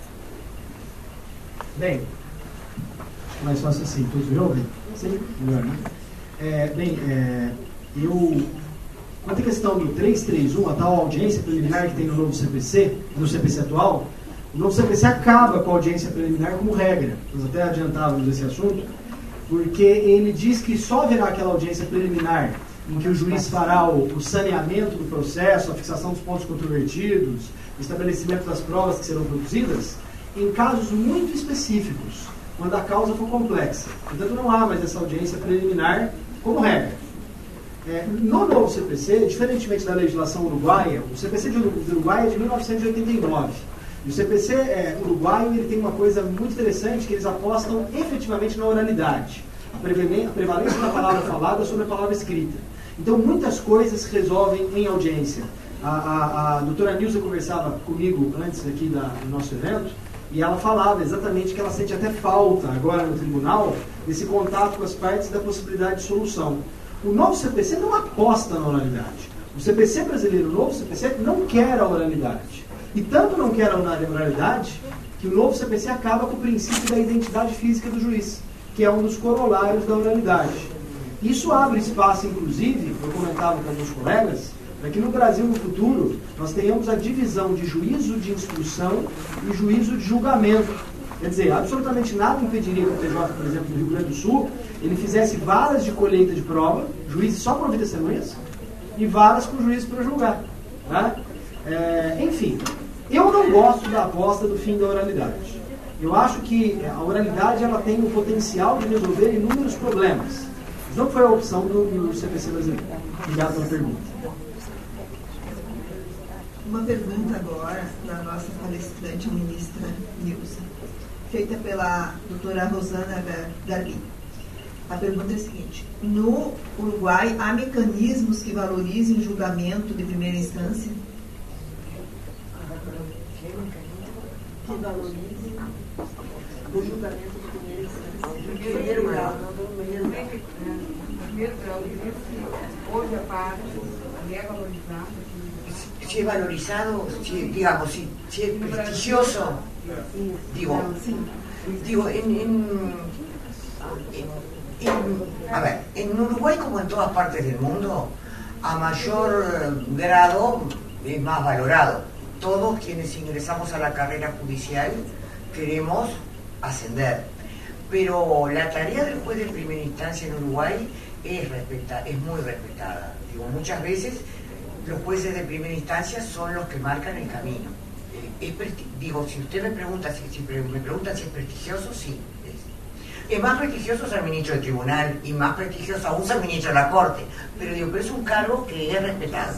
Bem, mais fácil assim, todos me ouvem? Sim, melhor, né? É, bem, é, eu, quanto à questão do trezentos e trinta e um, a tal audiência preliminar que tem no novo C P C, no C P C atual, o novo C P C acaba com a audiência preliminar como regra. Nós até adiantávamos esse assunto, porque ele diz que só haverá aquela audiência preliminar em que o juiz fará o, o saneamento do processo, a fixação dos pontos controvertidos, o estabelecimento das provas que serão produzidas, em casos muito específicos, quando a causa for complexa. Portanto, não há mais essa audiência preliminar como regra. É, no novo C P C, diferentemente da legislação uruguaia, o C P C do Uruguai é de mil novecentos e oitenta e nove. E o C P C é, uruguaio ele tem uma coisa muito interessante, que eles apostam efetivamente na oralidade. A prevalência da palavra falada sobre a palavra escrita. Então, muitas coisas se resolvem em audiência. A, a, a doutora Nilza conversava comigo antes aqui da, do nosso evento, E ela falava exatamente que ela sente até falta agora no tribunal desse contato com as partes e da possibilidade de solução. O novo C P C não aposta na oralidade. O C P C brasileiro, o novo C P C, não quer a oralidade. E tanto não quer a oralidade que o novo C P C acaba com o princípio da identidade física do juiz, que é um dos corolários da oralidade. Isso abre espaço, inclusive, eu comentava com alguns colegas, para que no Brasil, no futuro, nós tenhamos a divisão de juízo de instrução e juízo de julgamento. Quer dizer, absolutamente nada impediria que o T J, por exemplo, do Rio Grande do Sul, ele fizesse varas de colheita de prova, juízes só para ouvir testemunhas, e varas com juízes para julgar. Né? É, enfim, eu não gosto da aposta do fim da oralidade. Eu acho que a oralidade ela tem o potencial de resolver inúmeros problemas. Mas não foi a opção do, do C P C brasileiro. Obrigado pela pergunta. Uma pergunta agora da nossa palestrante, a ministra Nilza, feita pela doutora Rosana Garbim. A pergunta é a seguinte: no Uruguai há mecanismos que valorizem o julgamento de primeira instância? Que valorizem o julgamento de primeira instância? Primeiro grau, não do primeiro grau. Primeiro grau, hoje a parte é valorizada. Si es valorizado, si, digamos, si, si es prestigioso, digo, digo en, en, en, en, a ver, en Uruguay como en todas partes del mundo, a mayor grado es más valorado. Todos quienes ingresamos a la carrera judicial queremos ascender, pero la tarea del juez de primera instancia en Uruguay es, respeta, es muy respetada. Digo, muchas veces los jueces de primera instancia son los que marcan el camino. Eh, es digo, si usted me pregunta si, si me pregunta si es prestigioso, sí. Es, es más prestigioso ser ministro del tribunal y más prestigioso aún ser ministro de la corte, pero digo, pero es un cargo que es respetado.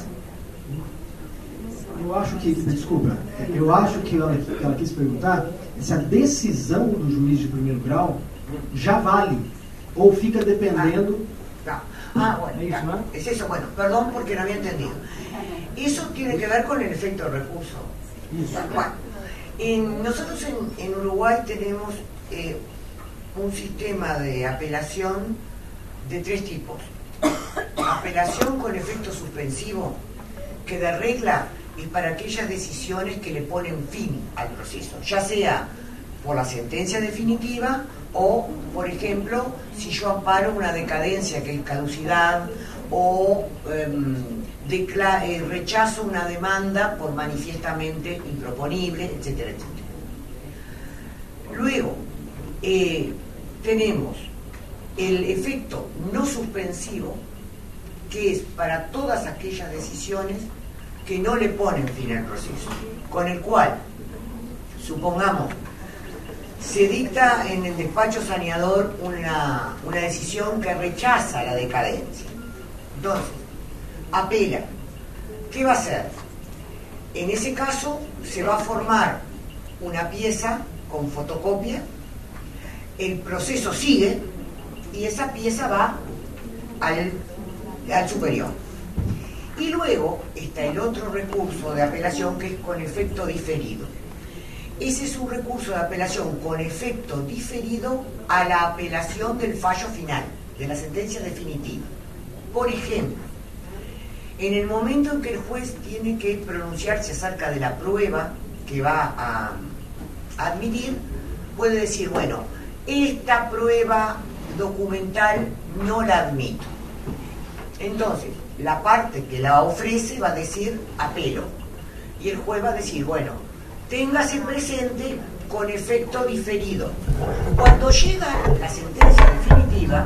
Eu acho que, desculpa, eu acho que ela, que ela quis perguntar se a decisão do juiz de primeiro grau já vale ou fica dependendo. Ah, ah bueno, ¿Es eso, ¿no? es eso, bueno, perdón porque no había entendido. Eso tiene que ver con el efecto de recurso. Bueno, en, nosotros en, en Uruguay tenemos eh, un sistema de apelación de tres tipos. Apelación con efecto suspensivo, que de regla es para aquellas decisiones que le ponen fin al proceso, ya sea por la sentencia definitiva o, por ejemplo, si yo amparo una decadencia que es caducidad o eh, decla- eh, rechazo una demanda por manifiestamente improponible, etcétera, etcétera. Luego, eh, tenemos el efecto no suspensivo, que es para todas aquellas decisiones que no le ponen fin al proceso, con el cual, supongamos, se dicta en el despacho saneador una, una decisión que rechaza la decadencia. Entonces, apela. ¿Qué va a hacer? En ese caso, se va a formar una pieza con fotocopia, el proceso sigue y esa pieza va al, al superior. Y luego está el otro recurso de apelación, que es con efecto diferido. Ese es un recurso de apelación con efecto diferido a la apelación del fallo final, de la sentencia definitiva. Por ejemplo, en el momento en que el juez tiene que pronunciarse acerca de la prueba que va a admitir, puede decir, bueno, esta prueba documental no la admito. Entonces, la parte que la ofrece va a decir apelo, y el juez va a decir, bueno, téngase presente con efecto diferido. Cuando llega la sentencia definitiva,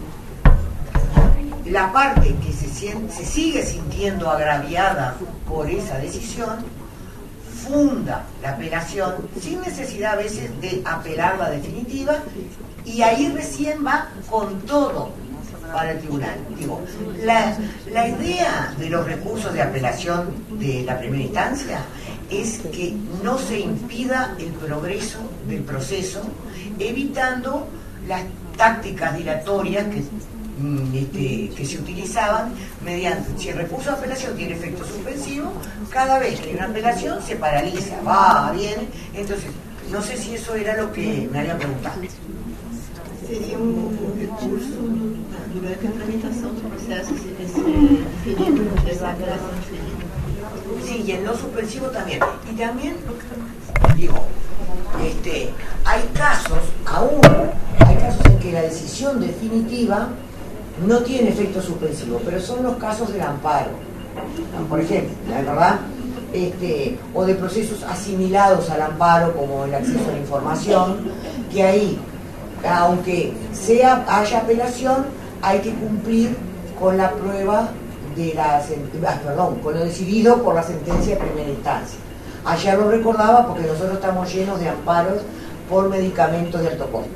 la parte que se, siente, se sigue sintiendo agraviada por esa decisión funda la apelación sin necesidad a veces de apelar la definitiva, y ahí recién va con todo para el tribunal. Digo, la, la idea de los recursos de apelación de la primera instancia es que no se impida el progreso del proceso, evitando las tácticas dilatorias que, este, que se utilizaban mediante, si el recurso de apelación tiene efecto suspensivo, cada vez que hay una apelación se paraliza, va, viene. Entonces, No sé si eso era lo que me había preguntado. Seria um recurso durante a tramitação do processo C P C referido, essa apelação referida. Sí, y el no suspensivo también. Y también, digo, este, hay casos, aún, hay casos en que la decisión definitiva no tiene efecto suspensivo, pero son los casos del amparo. Por ejemplo, la verdad, este, o de procesos asimilados al amparo, como el acceso a la información, que ahí, aunque sea, haya apelación, hay que cumplir con la prueba de la, ah, perdón, con lo decidido por la sentencia de primera instancia. Ayer lo recordaba porque nosotros estamos llenos de amparos por medicamentos de alto costo.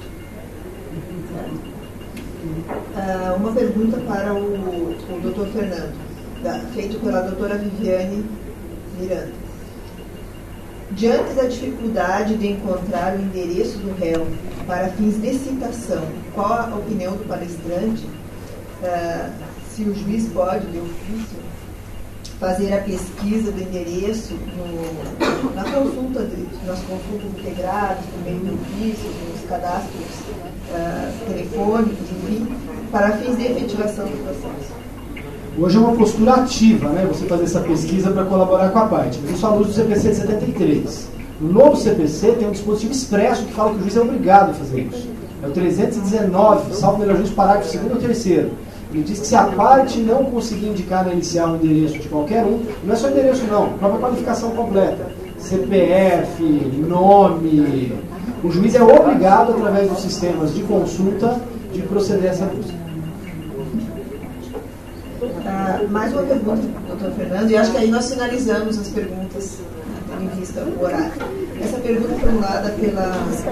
Uh, uma pergunta para o, o doutor Fernando, da, feito pela doutora Viviane Miranda. Diante da dificuldade de encontrar o endereço do réu para fins de citação, qual a opinião do palestrante? Uh, se o juiz pode, de ofício, fazer a pesquisa do endereço no, na consulta, de, nas consultas integradas, por meio de ofício, nos cadastros uh, telefônicos, enfim, para fins de efetivação do processo. Hoje é uma postura ativa, né, você fazer essa pesquisa para colaborar com a parte. Mas eu sou aluno do C P C de setenta e três. No novo C P C tem um dispositivo expresso que fala que o juiz é obrigado a fazer isso. É o trezentos e dezenove, salvo melhor juízo, parágrafo segundo ou terceiro. Ele diz que se a parte não conseguir indicar na inicial o endereço de qualquer um, não é só endereço não, a própria qualificação completa, C P F, nome, o juiz é obrigado, através dos sistemas de consulta, de proceder a essa busca. Uh, mais uma pergunta, doutor Fernando, e acho que aí nós finalizamos as perguntas, tendo em vista o horário. Essa pergunta é formulada pela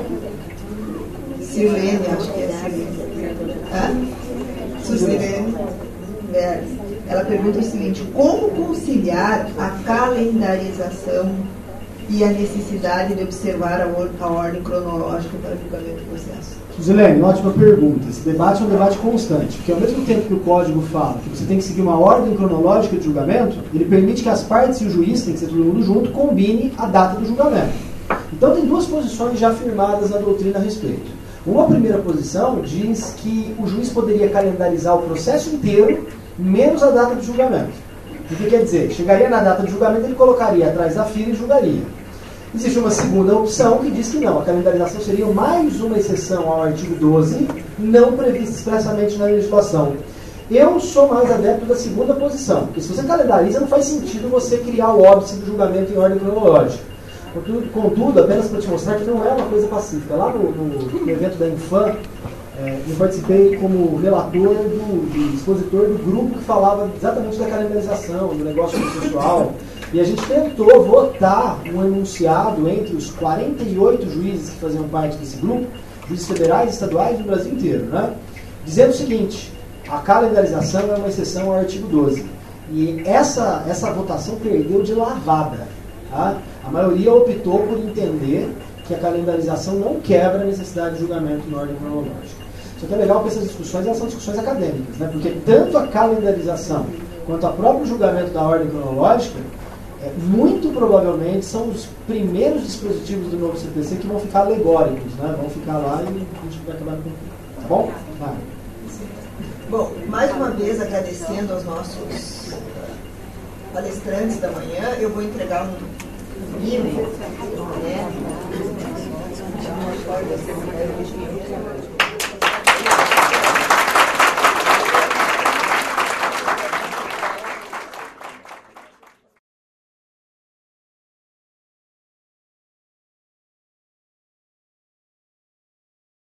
Sirlene, acho que é Sirlene. Ah? Suzilene Verde. Ela pergunta o seguinte: como conciliar a calendarização e a necessidade de observar a, or a ordem cronológica para o julgamento do processo? Suzilene, ótima pergunta. Esse debate é um debate constante, porque ao mesmo tempo que o código fala que você tem que seguir uma ordem cronológica de julgamento, ele permite que as partes e o juiz, tem que ser todo mundo junto, combine a data do julgamento. Então tem duas posições já afirmadas na doutrina a respeito. Uma primeira posição diz que o juiz poderia calendarizar o processo inteiro, menos a data de julgamento. O que quer dizer? Chegaria na data de julgamento, ele colocaria atrás da fila e julgaria. Existe uma segunda opção que diz que não, a calendarização seria mais uma exceção ao artigo doze, não prevista expressamente na legislação. Eu sou mais adepto da segunda posição, porque se você calendariza, não faz sentido você criar o óbice do julgamento em ordem cronológica. Contudo, contudo, apenas para te mostrar que não é uma coisa pacífica. Lá no, no, no evento da Infam, é, eu participei como relator, do, do expositor do grupo que falava exatamente da calendarização, do negócio processual. E a gente tentou votar um enunciado entre os quarenta e oito juízes que faziam parte desse grupo, juízes federais e estaduais do Brasil inteiro, né? Dizendo o seguinte: a calendarização é uma exceção ao artigo doze. E essa, essa votação perdeu de lavada. Tá? A maioria optou por entender que a calendarização não quebra a necessidade de julgamento em ordem cronológica. Só que é legal que essas discussões elas são discussões acadêmicas, né? Porque tanto a calendarização quanto o próprio julgamento da ordem cronológica, é, muito provavelmente são os primeiros dispositivos do novo C P C que vão ficar alegóricos, né? Vão ficar lá e a gente vai acabar com. Tá bom? Vai. Bom, mais uma vez agradecendo aos nossos palestrantes da manhã, eu vou entregar um livro, né?